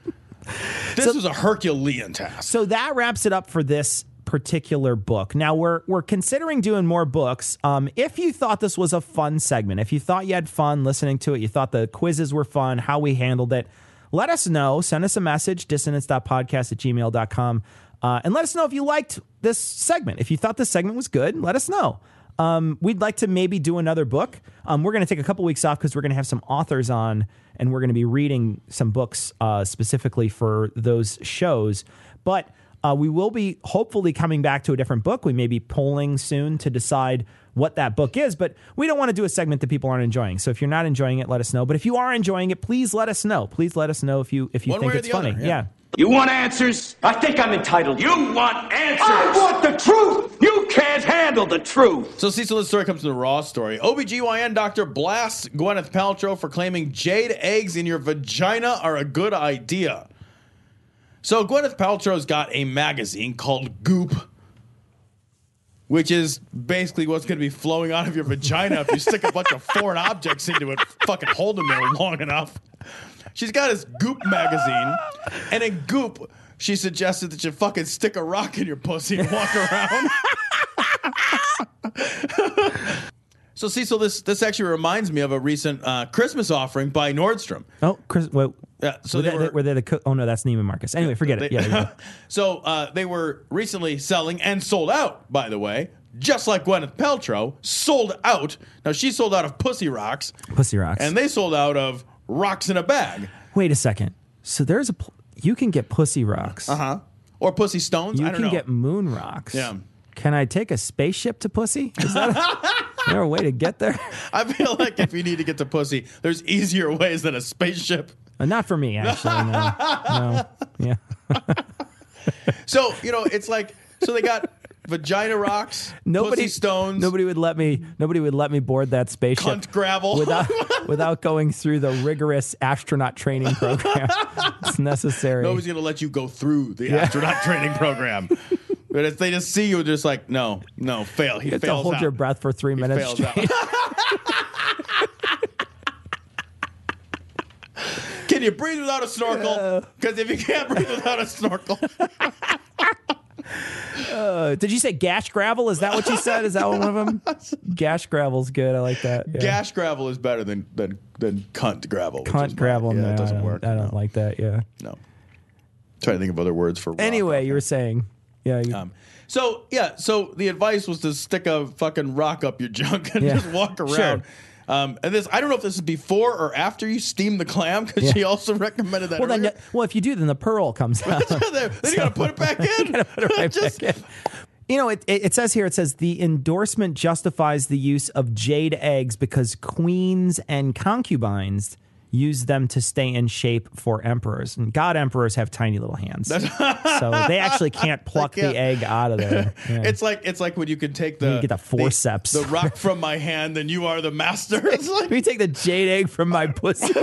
This So- was a Herculean task. So that wraps it up for this particular book. Now we're we're considering doing more books. Um, if you thought this was a fun segment, if you thought you had fun listening to it, you thought the quizzes were fun, how we handled it, let us know. Send us a message, dissonance dot podcast at gmail dot com. Uh, and let us know if you liked this segment. If you thought this segment was good, let us know. Um, we'd like to maybe do another book. Um, we're going to take a couple weeks off because we're going to have some authors on and we're going to be reading some books uh, specifically for those shows. But uh, we will be hopefully coming back to a different book. We may be polling soon to decide what that book is, but we don't want to do a segment that people aren't enjoying. So if you're not enjoying it, let us know. But if you are enjoying it, please let us know. Please let us know if you if you One think way or it's the funny. other, yeah. yeah. You want answers? I think I'm entitled. You want answers? I want the truth. You can't handle the truth. So Cecil, this story comes from the Raw story. O B G Y N doctor blasts Gwyneth Paltrow for claiming jade eggs in your vagina are a good idea. So Gwyneth Paltrow's got a magazine called Goop, which is basically what's going to be flowing out of your vagina if you stick a bunch of foreign objects into it, fucking hold them there long enough. She's got this Goop magazine, and in Goop, she suggested that you fucking stick a rock in your pussy and walk around. So, Cecil, this this actually reminds me of a recent uh, Christmas offering by Nordstrom. Oh, Chris, wait. Yeah, so were they they, were- were they the co- oh no, that's Neiman Marcus. Anyway, forget it. They- Yeah, yeah. So uh, they were recently selling and sold out, by the way, just like Gwyneth Paltrow, sold out. Now, she sold out of Pussy Rocks, Pussy Rocks. and they sold out of Rocks in a Bag. Wait a second. So there's a pl- you can get Pussy Rocks. Uh-huh. Or Pussy Stones. You I don't can know. get Moon Rocks. Yeah. Can I take a spaceship to Pussy? Is that a, is there a way to get there? I feel like if you need to get to Pussy, there's easier ways than a spaceship. Uh, not for me, actually. No. no. Yeah. So, you know, it's like, so they got Vagina Rocks, Nobody Pussy Stones, Nobody would let me. Nobody would let me board that spaceship. Cunt Gravel. without without going through the rigorous astronaut training program. It's necessary. Nobody's going to let you go through the Yeah. astronaut training program. But if they just see you, just like, no, no, fail. He you have to fails hold out. your breath for three He minutes fails straight. out. can you breathe without a snorkel? Because if you can't breathe without a snorkel. Uh, did you say gash gravel? Is that what you said? Is that one of them? Gash gravel's good. I like that. Yeah. Gash gravel is better than than, than cunt gravel. Cunt gravel, yeah, no, it doesn't I don't, work. I don't no. like that. Yeah. No. Trying to think of other words for rock. Anyway, you were saying, yeah. You, um, so yeah, so the advice was to stick a fucking rock up your junk and Yeah. just walk around. Sure. Um, and this, I don't know if this is before or after you steam the clam, because Yeah. she also recommended that. well, then, earlier. well, if you do, then the pearl comes out. then you gotta put it back in. You gotta put it right Just- back in. You know, it, it, it says here, it says the endorsement justifies the use of jade eggs because queens and concubines use them to stay in shape for emperors. And God emperors have tiny little hands. so they actually can't pluck can't. the egg out of there. Yeah. It's like it's like when you can take the You get the forceps. the, the rock from my hand, and you are the master. It's like If you take the jade egg from my pussy,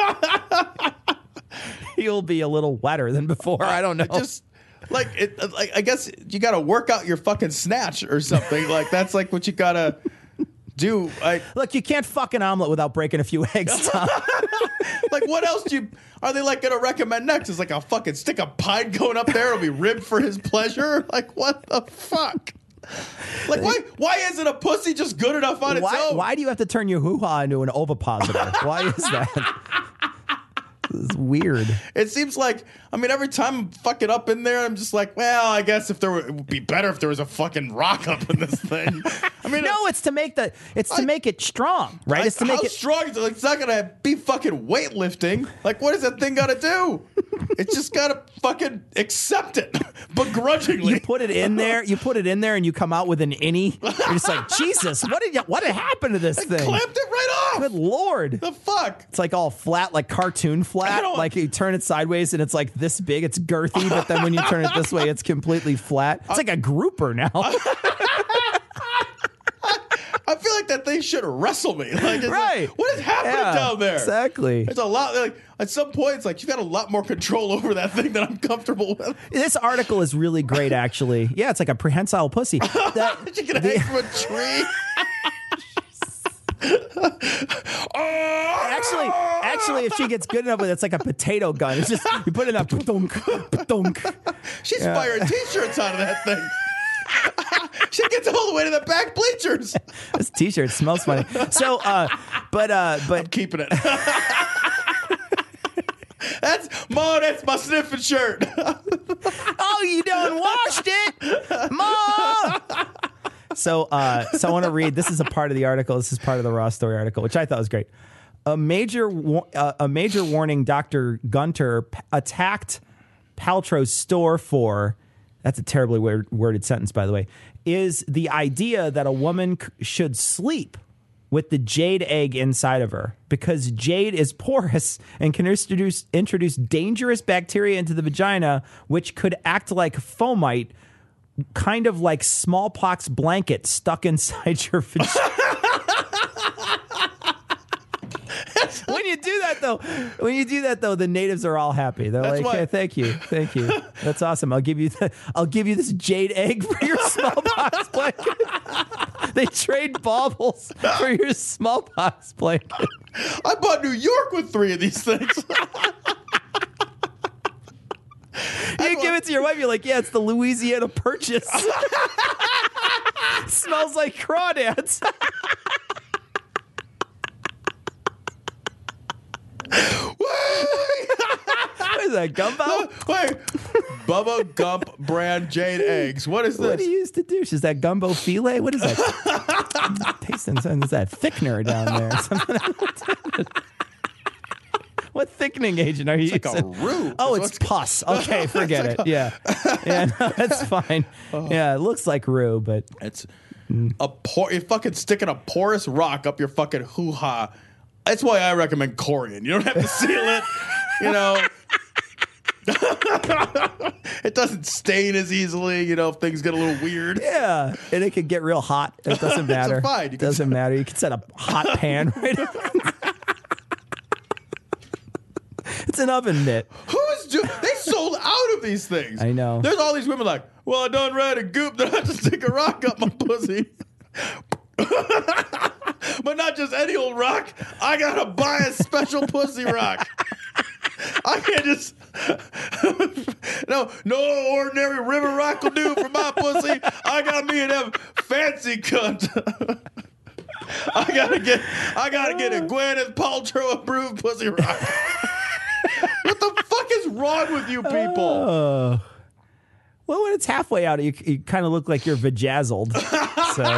you'll be a little wetter than before. I don't know. just like it. Like I guess you got to work out your fucking snatch or something. Like that's like what you gotta do. I, Look, you can't fuck an omelet without breaking a few eggs, Tom. like what else do you? Are they like gonna recommend next? Is like a fucking stick of pine going up there? It'll be ribbed for his pleasure. Like what the fuck? Like why? Why isn't a pussy just good enough on its Why, own? why do you have to turn your hoo-ha into an ovipositor? Why is that? It's weird. It seems like, I mean, every time I'm fucking up in there, I'm just like, well, I guess if there were, it would be better if there was a fucking rock up in this thing. I mean, No, it's to make the it's to I- make it strong, right? I- It's to make how it strong is it? Like, it's not gonna be fucking weightlifting. Like, what does that thing gotta do? It's just gotta fucking accept it begrudgingly. you put it in there, you put it in there, and you come out with an innie. You're just like, Jesus, what did you, what had happened to this thing? Clamped it right off. Good Lord. The fuck? It's like all flat, like cartoon I flat. don't- Like you turn it sideways and it's like this big. It's girthy, but then when you turn it this way, it's completely flat. It's like a grouper now. I feel like that thing should wrestle me. Like, it's Right. like, what is happening Yeah, down there? exactly. There's a lot. Like, at some point, it's like you got a lot more control over that thing than I'm comfortable with. This article is really great, actually. Yeah, it's like a prehensile pussy. That, You can hang from a tree. Actually, actually, if she gets good enough with it, it's like a potato gun. It's just you put it in a ba-dunk, ba-dunk. She's Yeah. firing t-shirts out of that thing. She gets all the way to the back bleachers. This t-shirt smells funny. So, uh, but uh, I'm but keeping it. That's Ma. That's my sniffing shirt. oh, you done washed it, Ma. So, uh, so I want to read. This is a part of the article. This is part of the Raw Story article, which I thought was great. A major, wa- uh, a major warning. Doctor Gunter p- attacked Paltrow's store for. That's a terribly word, worded sentence, by the way. Is the idea that a woman c- should sleep with the jade egg inside of her because jade is porous and can introduce introduce dangerous bacteria into the vagina, which could act like fomite. Kind of like smallpox blanket stuck inside your vagina. When you do that, though, when you do that, though, the natives are all happy. They're That's like, why- hey, "Thank you, thank you. That's awesome. I'll give you, the, I'll give you this jade egg for your smallpox blanket." They trade baubles for your smallpox blanket. I bought New York with three of these things. You give it to your wife. You're like, "Yeah, it's the Louisiana Purchase." Smells like crawdads. What is that, gumbo? Wait, Bubba Gump brand jade eggs. What is What this? do you use to douche? Is that gumbo filet? What is that? Tasting something. Is that thickener down there? Something. What thickening agent are you It's like a using? roux. Oh, That's it's pus. Okay, forget it. Yeah, yeah, no, that's fine. Yeah, it looks like roux, but It's a por- you're fucking sticking a porous rock up your fucking hoo ha. That's why I recommend Corian. You don't have to seal it. You know, it doesn't stain as easily. You know, if things get a little weird. yeah, and it could get real hot. It doesn't matter. fine. You It can doesn't matter. You can set a hot pan right. It's an oven mitt. Who's do? They sold out of these things. I know. There's all these women like, well, I done read a goop that I have to stick a rock up my pussy. But not just any old rock. I gotta buy a special pussy rock. I can't just no no ordinary river rock will do for my pussy. I got me and them fancy cunt. I gotta get I gotta get a Gwyneth Paltrow approved pussy rock. What the fuck is wrong with you people? Uh, well, when it's halfway out, you, you kind of look like you're vajazzled. So.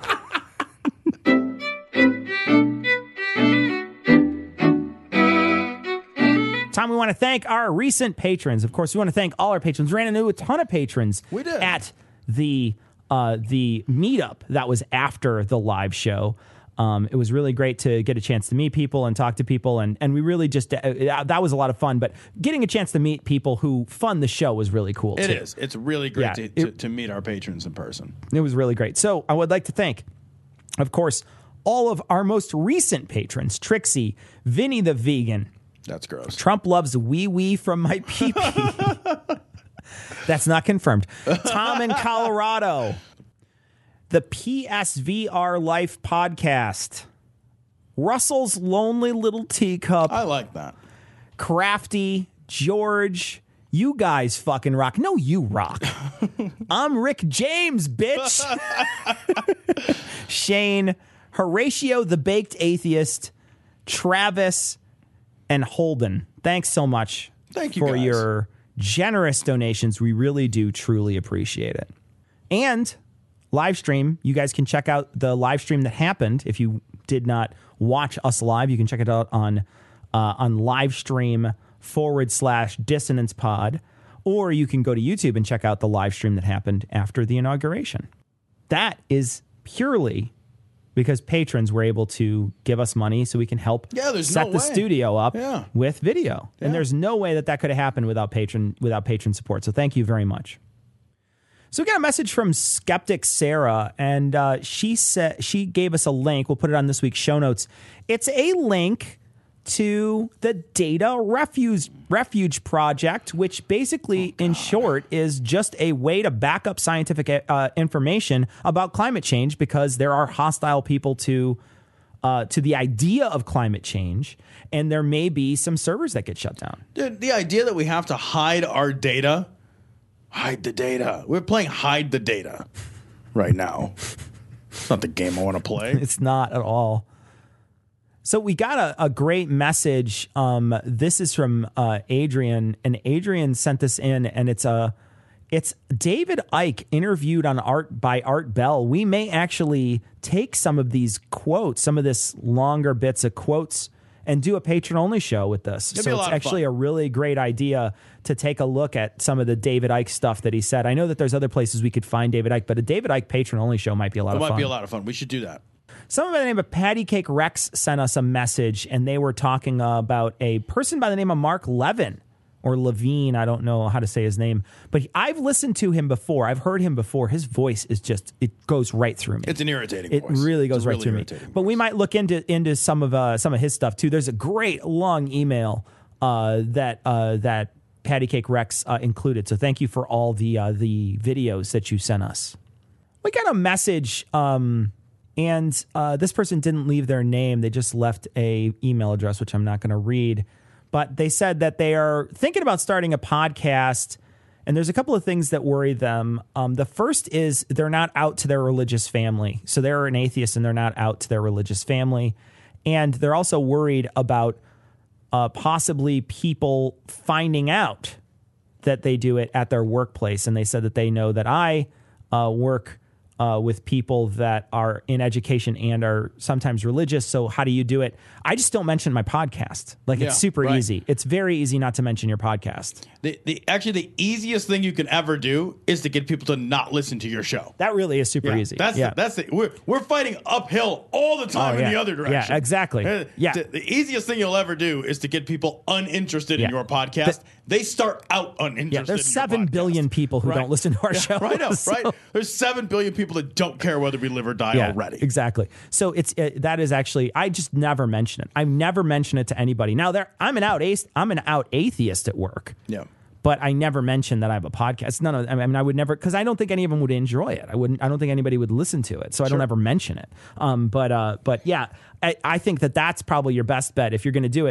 Tom, we want to thank our recent patrons. Of course, we want to thank all our patrons. Ran into a ton of patrons we did. at the uh, the meetup that was after the live show. Um, it was really great to get a chance to meet people and talk to people, and, and we really just uh, that was a lot of fun. But getting a chance to meet people who fund the show was really cool. It too. is. It's really great Yeah, to, it- to, to meet our patrons in person. It was really great. So I would like to thank, of course, all of our most recent patrons: Trixie, Vinny the Vegan. That's gross. Trump loves wee wee from my pee pee. That's not confirmed. Tom in Colorado. The P S V R Life podcast. Russell's Lonely Little Teacup. I like that. Crafty, George. You guys fucking rock. No, you rock. I'm Rick James, bitch. Shane, Horatio the Baked Atheist, Travis, and Holden. Thanks so much Thank you, for guys. your generous donations. We really do truly appreciate it. And live stream, you guys can check out the live stream that happened. If you did not watch us live, you can check it out on uh, on live stream forward slash dissonance pod, or you can go to YouTube and check out the live stream that happened after the inauguration. That is purely because patrons were able to give us money so we can help Yeah, there's set no the way. studio up Yeah. with video. Yeah. And there's no way that that could have happened without patron without patron support. So thank you very much. So we got a message from Skeptic Sarah, and uh, she said she gave us a link. We'll put it on this week's show notes. It's a link to the Data Refuge Refuge Project, which basically, in short, is just a way to back up scientific uh, information about climate change, because there are hostile people to uh, to the idea of climate change, and there may be some servers that get shut down. Dude, the idea that we have to hide our data, hide the data. We're playing hide the data right now. It's not the game I want to play. It's not at all. So we got a, a great message. Um, this is from uh, Adrian, and Adrian sent this in, and it's a it's David Icke interviewed on Art by Art Bell. We may actually take some of these quotes, some of this longer bits of quotes, and do a patron only show with this. It'd be a So lot it's of actually fun. a really great idea to take a look at some of the David Icke stuff that he said. I know that there's other places we could find David Icke, but a David Icke patron only show might be a lot It of might fun. be a lot of fun. We should do that. Someone by the name of Patty Cake Rex sent us a message, and they were talking uh, about a person by the name of Mark Levin, or Levine. I don't know how to say his name, but he, I've listened to him before. I've heard him before. His voice is just, it goes right through me. It's an irritating It voice. really goes It's a right really through me. irritating But we might look into into some of uh, some of his stuff too. There's a great long email uh, that uh, that Patty Cake Rex uh, included. So thank you for all the uh, the videos that you sent us. We got a message. Um, And uh, this person didn't leave their name. They just left a email address, which I'm not going to read. But they said that they are thinking about starting a podcast. And there's a couple of things that worry them. Um, the first is they're not out to their religious family. So they're an atheist and they're not out to their religious family. And they're also worried about uh, possibly people finding out that they do it at their workplace. And they said that they know that I uh, work Uh, with people that are in education and are sometimes religious. So how do you do it? I just don't mention my podcast. Like Yeah, it's super right. easy. It's very easy not to mention your podcast. The, the actually the easiest thing you can ever do is to get people to not listen to your show. That really is super Yeah, easy. That's yeah. the, that's the, we're we're fighting uphill all the time Oh, in yeah. the other direction. Yeah, exactly. Uh, Yeah. The, the easiest thing you'll ever do is to get people uninterested Yeah. in your podcast. they start out uninterested. yeah, there's in your seven podcast. billion people who Right. don't listen to our Yeah, show. I know, So- right? There's seven billion people that don't care whether we live or die Yeah, already. exactly. So it's it, that is actually I just never mention it. I never mention it to anybody. Now there, I'm an out ace. I'm an out atheist at work. Yeah. But I never mention that I have a podcast. None of, I mean, I would never, because I don't think any of them would enjoy it. I wouldn't. I don't think anybody would listen to it. So I Sure. don't ever mention it. Um, but uh, but yeah, I, I think that that's probably your best bet if you're going to do it.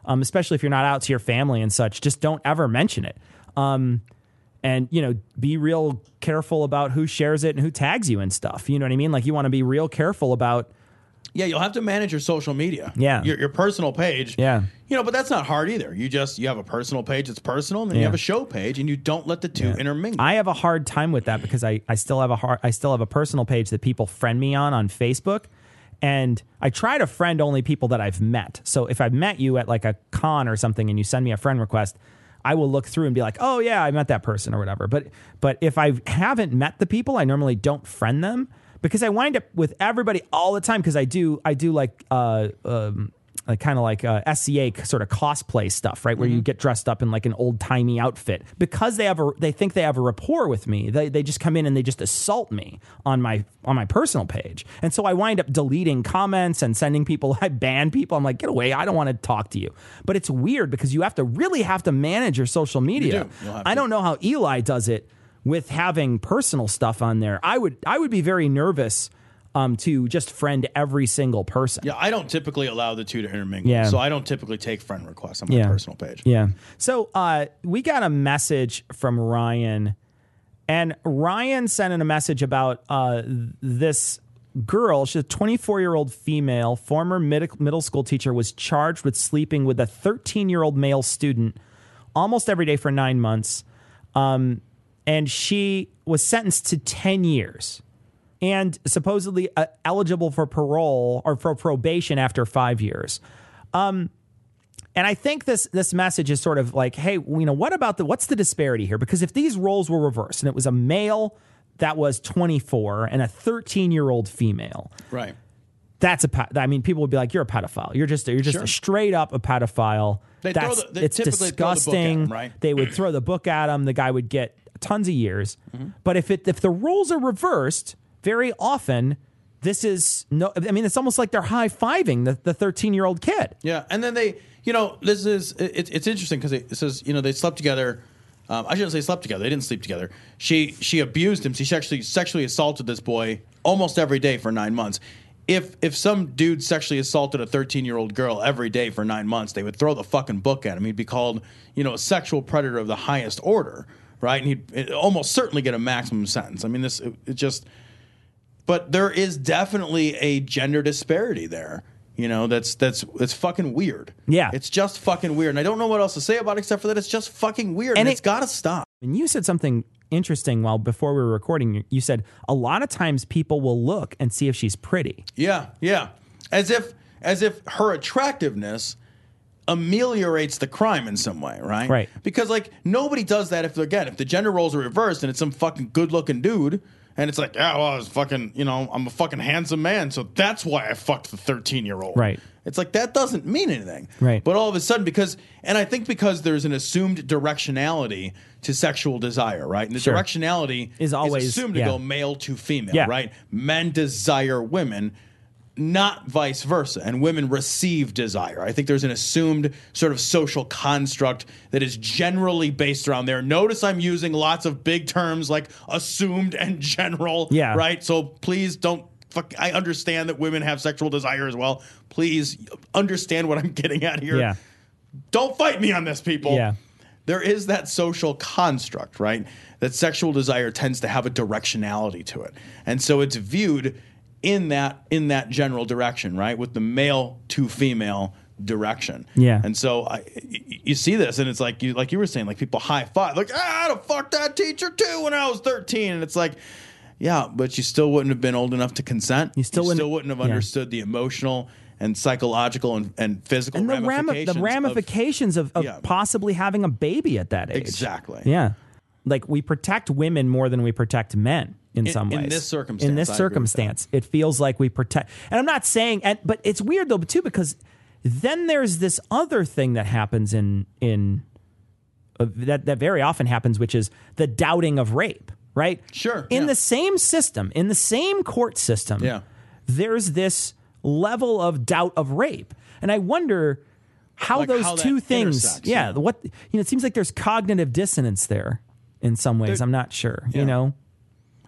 um, especially if you're not out to your family and such. Just don't ever mention it. Um, and, you know, be real careful about who shares it and who tags you and stuff. You know what I mean? Like, you want to be real careful about. Yeah, you'll have to manage your social media. Yeah. Your, your personal page. Yeah. You know, but that's not hard either. You just, you have a personal page that's personal, and then Yeah. you have a show page, and you don't let the two Yeah. intermingle. I have a hard time with that because I, I still have a hard, I still have a personal page that people friend me on on Facebook. And I try to friend only people that I've met. So if I've met you at like a con or something and you send me a friend request, I will look through and be like, oh yeah, I met that person or whatever. But but if I haven't met the people, I normally don't friend them because I wind up with everybody all the time because I do I do like uh um like kind of like uh, S C A sort of cosplay stuff, right? Where Mm-hmm. you get dressed up in like an old timey outfit because they have a they think they have a rapport with me. They they just come in and they just assault me on my on my personal page, and so I wind up deleting comments and sending people. I ban people. I'm like, get away! I don't want to talk to you. But it's weird because you have to really have to manage your social media. do. You'll have I to. don't know how Eli does it with having personal stuff on there. I would I would be very nervous. Um, to just friend every single person. Yeah, I don't typically allow the two to intermingle. Yeah. So I don't typically take friend requests on my Yeah. personal page. Yeah. So uh, we got a message from Ryan, and Ryan sent in a message about uh, this girl. She's a twenty-four-year-old female, former mid- middle school teacher, was charged with sleeping with a thirteen-year-old male student almost every day for nine months. Um, and she was sentenced to ten years. And supposedly uh, eligible for parole or for probation after five years. Um, and I think this this message is sort of like, hey, you know, what about the what's the disparity here? Because if these roles were reversed and it was a male that was twenty-four and a thirteen-year-old female, Right. that's a. I mean, people would be like, "You're a pedophile. You're just you're just Sure. a straight up a pedophile." They throw That's the- they it's typically throw the book at disgusting. him, right? They would throw the book at him. The guy would get tons of years. Mm-hmm. But if it if the roles are reversed, very often this is no. I mean, it's almost like they're high fiving the the thirteen year old kid. Yeah, and then they, you know, this is it, it's interesting because it says, you know, they slept together. Um, I shouldn't say slept together. They didn't sleep together. She she abused him. She actually sexually assaulted this boy almost every day for nine months. If if some dude sexually assaulted a thirteen year old girl every day for nine months, they would throw the fucking book at him. He'd be called, you know, a sexual predator of the highest order, right? And he'd almost certainly get a maximum sentence. I mean, this it, it just. But there is definitely a gender disparity there. You know, that's that's that's fucking weird. Yeah. It's just fucking weird. And I don't know what else to say about it except for that it's just fucking weird. And, And it's it- got to stop. And you said something interesting while before we were recording. You said a lot of times people will look and see if she's pretty. Yeah, yeah. As if as if her attractiveness ameliorates the crime in some way, right? Right. Because like nobody does that if again, if the gender roles are reversed and it's some fucking good looking dude and it's like, yeah, well, I was fucking, you know, I'm a fucking handsome man, so that's why I fucked the thirteen year old. Right. It's like that doesn't mean anything. Right. But all of a sudden, because and I think because there's an assumed directionality to sexual desire, right? And the Sure. directionality Is always- assumed yeah. to go male to female, Yeah. right? Men desire women, not vice versa, and women receive desire. I think there's an assumed sort of social construct that is generally based around there. Notice I'm using lots of big terms like assumed and general, Yeah. right? So please don't fuck. I understand that women have sexual desire as well. Please understand what I'm getting at here. Yeah. Don't fight me on this, people. Yeah. There is that social construct, right? That sexual desire tends to have a directionality to it. And so it's viewed in that in that general direction, right? With the male to female direction. Yeah. And so I, y- you see this, and it's like you like you were saying, like people high five, like ah, I'd have fucked that teacher too when I was thirteen, and it's like, yeah, but you still wouldn't have been old enough to consent. You still wouldn't- still wouldn't have yeah. understood the emotional and psychological and, and physical And the, rami- ramifications. the of- ramifications of, of Yeah. possibly having a baby at that age. Exactly. Yeah. Like we protect women more than we protect men in, In- some in ways. this circumstance, In this I agree with circumstance, it feels like we protect. And I'm not saying, and, but it's weird though, too, because then there's this other thing that happens in in uh, that that very often happens, which is the doubting of rape. Right? Sure. In yeah. the same system, in the same court system, Yeah. there's this level of doubt of rape. And I wonder how Like those how that two things, intersects, yeah, yeah. what, you know, it seems like there's cognitive dissonance there in some ways. There- I'm not sure, yeah. you know?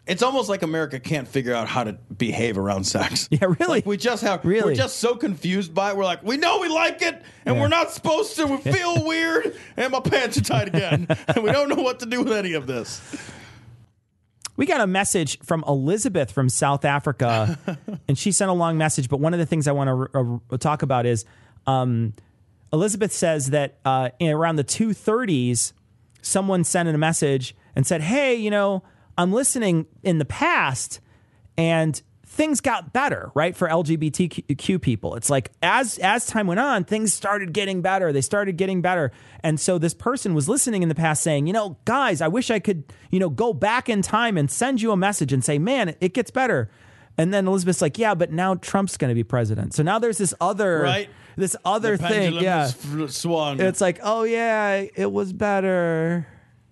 It's almost like America can't figure out how to behave around sex. Yeah, really. Like we just have, really? we're just so confused by it. We're like, we know we like it, and Yeah. we're not supposed to. We feel weird, and my pants are tight again, and we don't know what to do with any of this. We got a message from Elizabeth from South Africa, and she sent a long message. But one of the things I want to uh, talk about is um, Elizabeth says that uh, in around the two thirties, someone sent in a message and said, hey, you know, I'm listening in the past and things got better, right? For L G B T Q people. It's like as as time went on, things started getting better. They started getting better. And so this person was listening in the past saying, you know, guys, I wish I could, you know, go back in time and send you a message and say, man, it gets better. And then Elizabeth's like, yeah, but now Trump's going to be president. So now there's this other, right. this other the thing. Yeah. F- swung. It's like, oh yeah, it was better.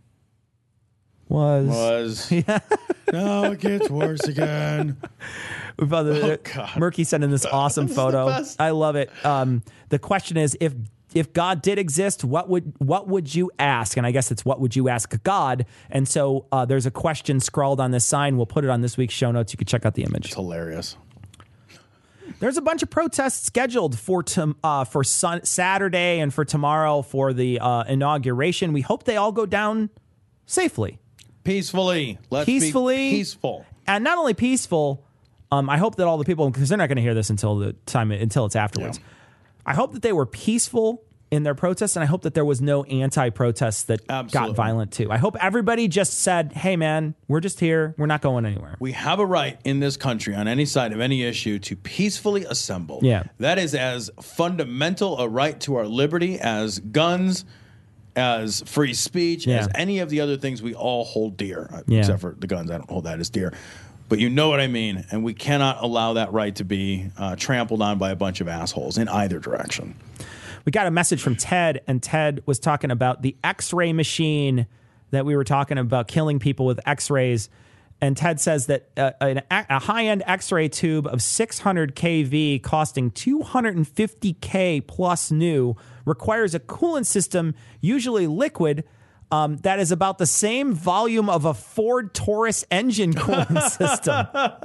Was. Was. Yeah. Now it gets worse again. We've other, Oh, God. Murky sent in this awesome This is the photo. best. I love it. Um, the question is, if if God did exist, what would what would you ask? And I guess it's what would you ask God? And so uh, there's a question scrawled on this sign. We'll put it on this week's show notes. You can check out the image. It's hilarious. There's a bunch of protests scheduled for tom- uh, for sun- Saturday and for tomorrow for the uh, inauguration. We hope they all go down safely. Peacefully. Let's peacefully. be peaceful. And not only peaceful, um, I hope that all the people, because they're not going to hear this until the time, until it's afterwards. Yeah. I hope that they were peaceful in their protests, and I hope that there was no anti-protests that Absolutely. got violent too. I hope everybody just said, hey man, we're just here. We're not going anywhere. We have a right in this country on any side of any issue to peacefully assemble. Yeah. That is as fundamental a right to our liberty as guns, as free speech, Yeah. as any of the other things we all hold dear, Yeah. except for the guns. I don't hold that as dear. But you know what I mean. And we cannot allow that right to be uh, trampled on by a bunch of assholes in either direction. We got a message from Ted, and Ted was talking about the X-ray machine that we were talking about, killing people with X-rays. And Ted says that uh, an, a high-end X-ray tube of six hundred K V costing two hundred fifty K plus new requires a coolant system, usually liquid, um, that is about the same volume of a Ford Taurus engine cooling system.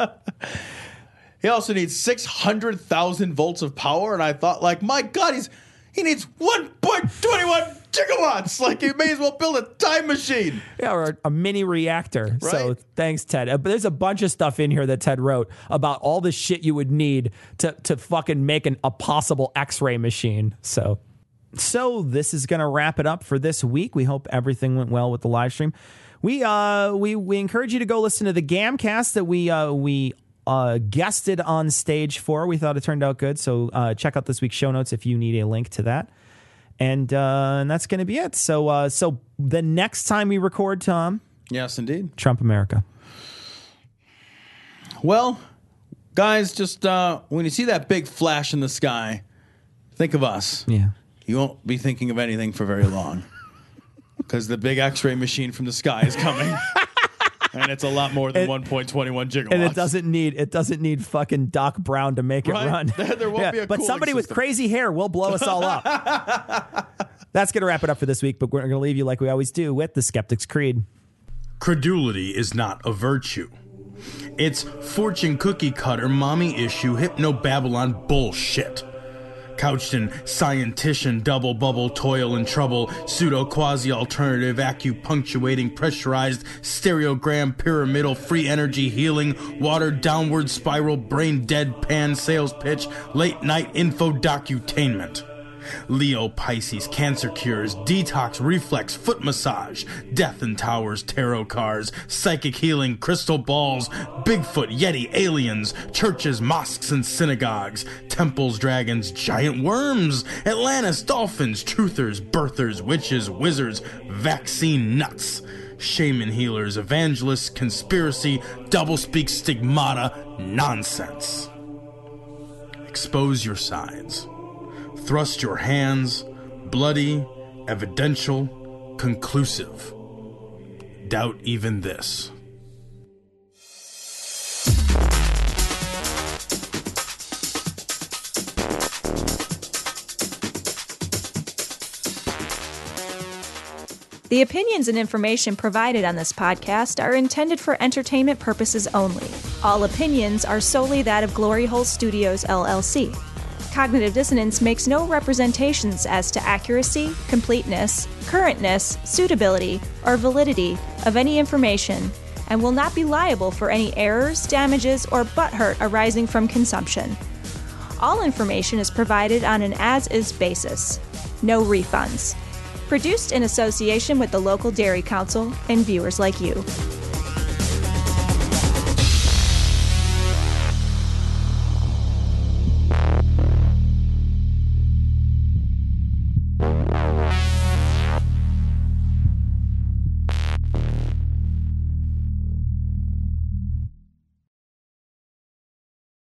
He also needs six hundred thousand volts of power. And I thought, like, my God, he's he needs one point two one gigawatts. Like, he may as well build a time machine. Yeah, or a, a mini reactor. So Right. thanks, Ted. Uh, But there's a bunch of stuff in here that Ted wrote about all the shit you would need to to fucking make an, a possible X-ray machine. So, so this is going to wrap it up for this week. We hope everything went well with the live stream. We uh we we encourage you to go listen to the Gamcast that we uh we uh guested on stage for. We thought it turned out good. So uh, check out this week's show notes if you need a link to that. And uh, and that's going to be it. So uh, so the next time we record, Tom, Yes, indeed. Trump America. Well, guys, just uh, when you see that big flash in the sky, think of us. Yeah. You won't be thinking of anything for very long because the big X-ray machine from the sky is coming. And it's a lot more than It- one point two one gigawatts. And it doesn't need it doesn't need fucking Doc Brown to make Right? it run. There won't be a but cooling somebody with system. crazy hair will blow us all up. That's going to wrap it up for this week. But we're going to leave you like we always do with the Skeptic's Creed. Credulity is not a virtue. It's fortune cookie cutter, mommy issue, hypno Babylon bullshit. Couched in scientician, double bubble, toil and trouble, pseudo quasi alternative, acupunctuating, pressurized, stereogram, pyramidal, free energy healing, watered downward spiral, brain dead pan sales pitch, late night info docutainment. Leo, Pisces, cancer cures, detox, reflex, foot massage, death and towers, tarot cards, psychic healing, crystal balls, Bigfoot, Yeti, aliens, churches, mosques and synagogues, temples, dragons, giant worms, Atlantis, dolphins, truthers, birthers, witches, wizards, vaccine nuts, shaman healers, evangelists, conspiracy, doublespeak, stigmata, nonsense. Expose your sides. Thrust your hands, bloody, evidential, conclusive. Doubt even this. The opinions and information provided on this podcast are intended for entertainment purposes only. All opinions are solely that of Glory Hole Studios, L L C. Cognitive Dissonance makes no representations as to accuracy, completeness, currentness, suitability, or validity of any information, and will not be liable for any errors, damages, or butthurt arising from consumption. All information is provided on an as-is basis. No refunds. Produced in association with the local Dairy Council and viewers like you.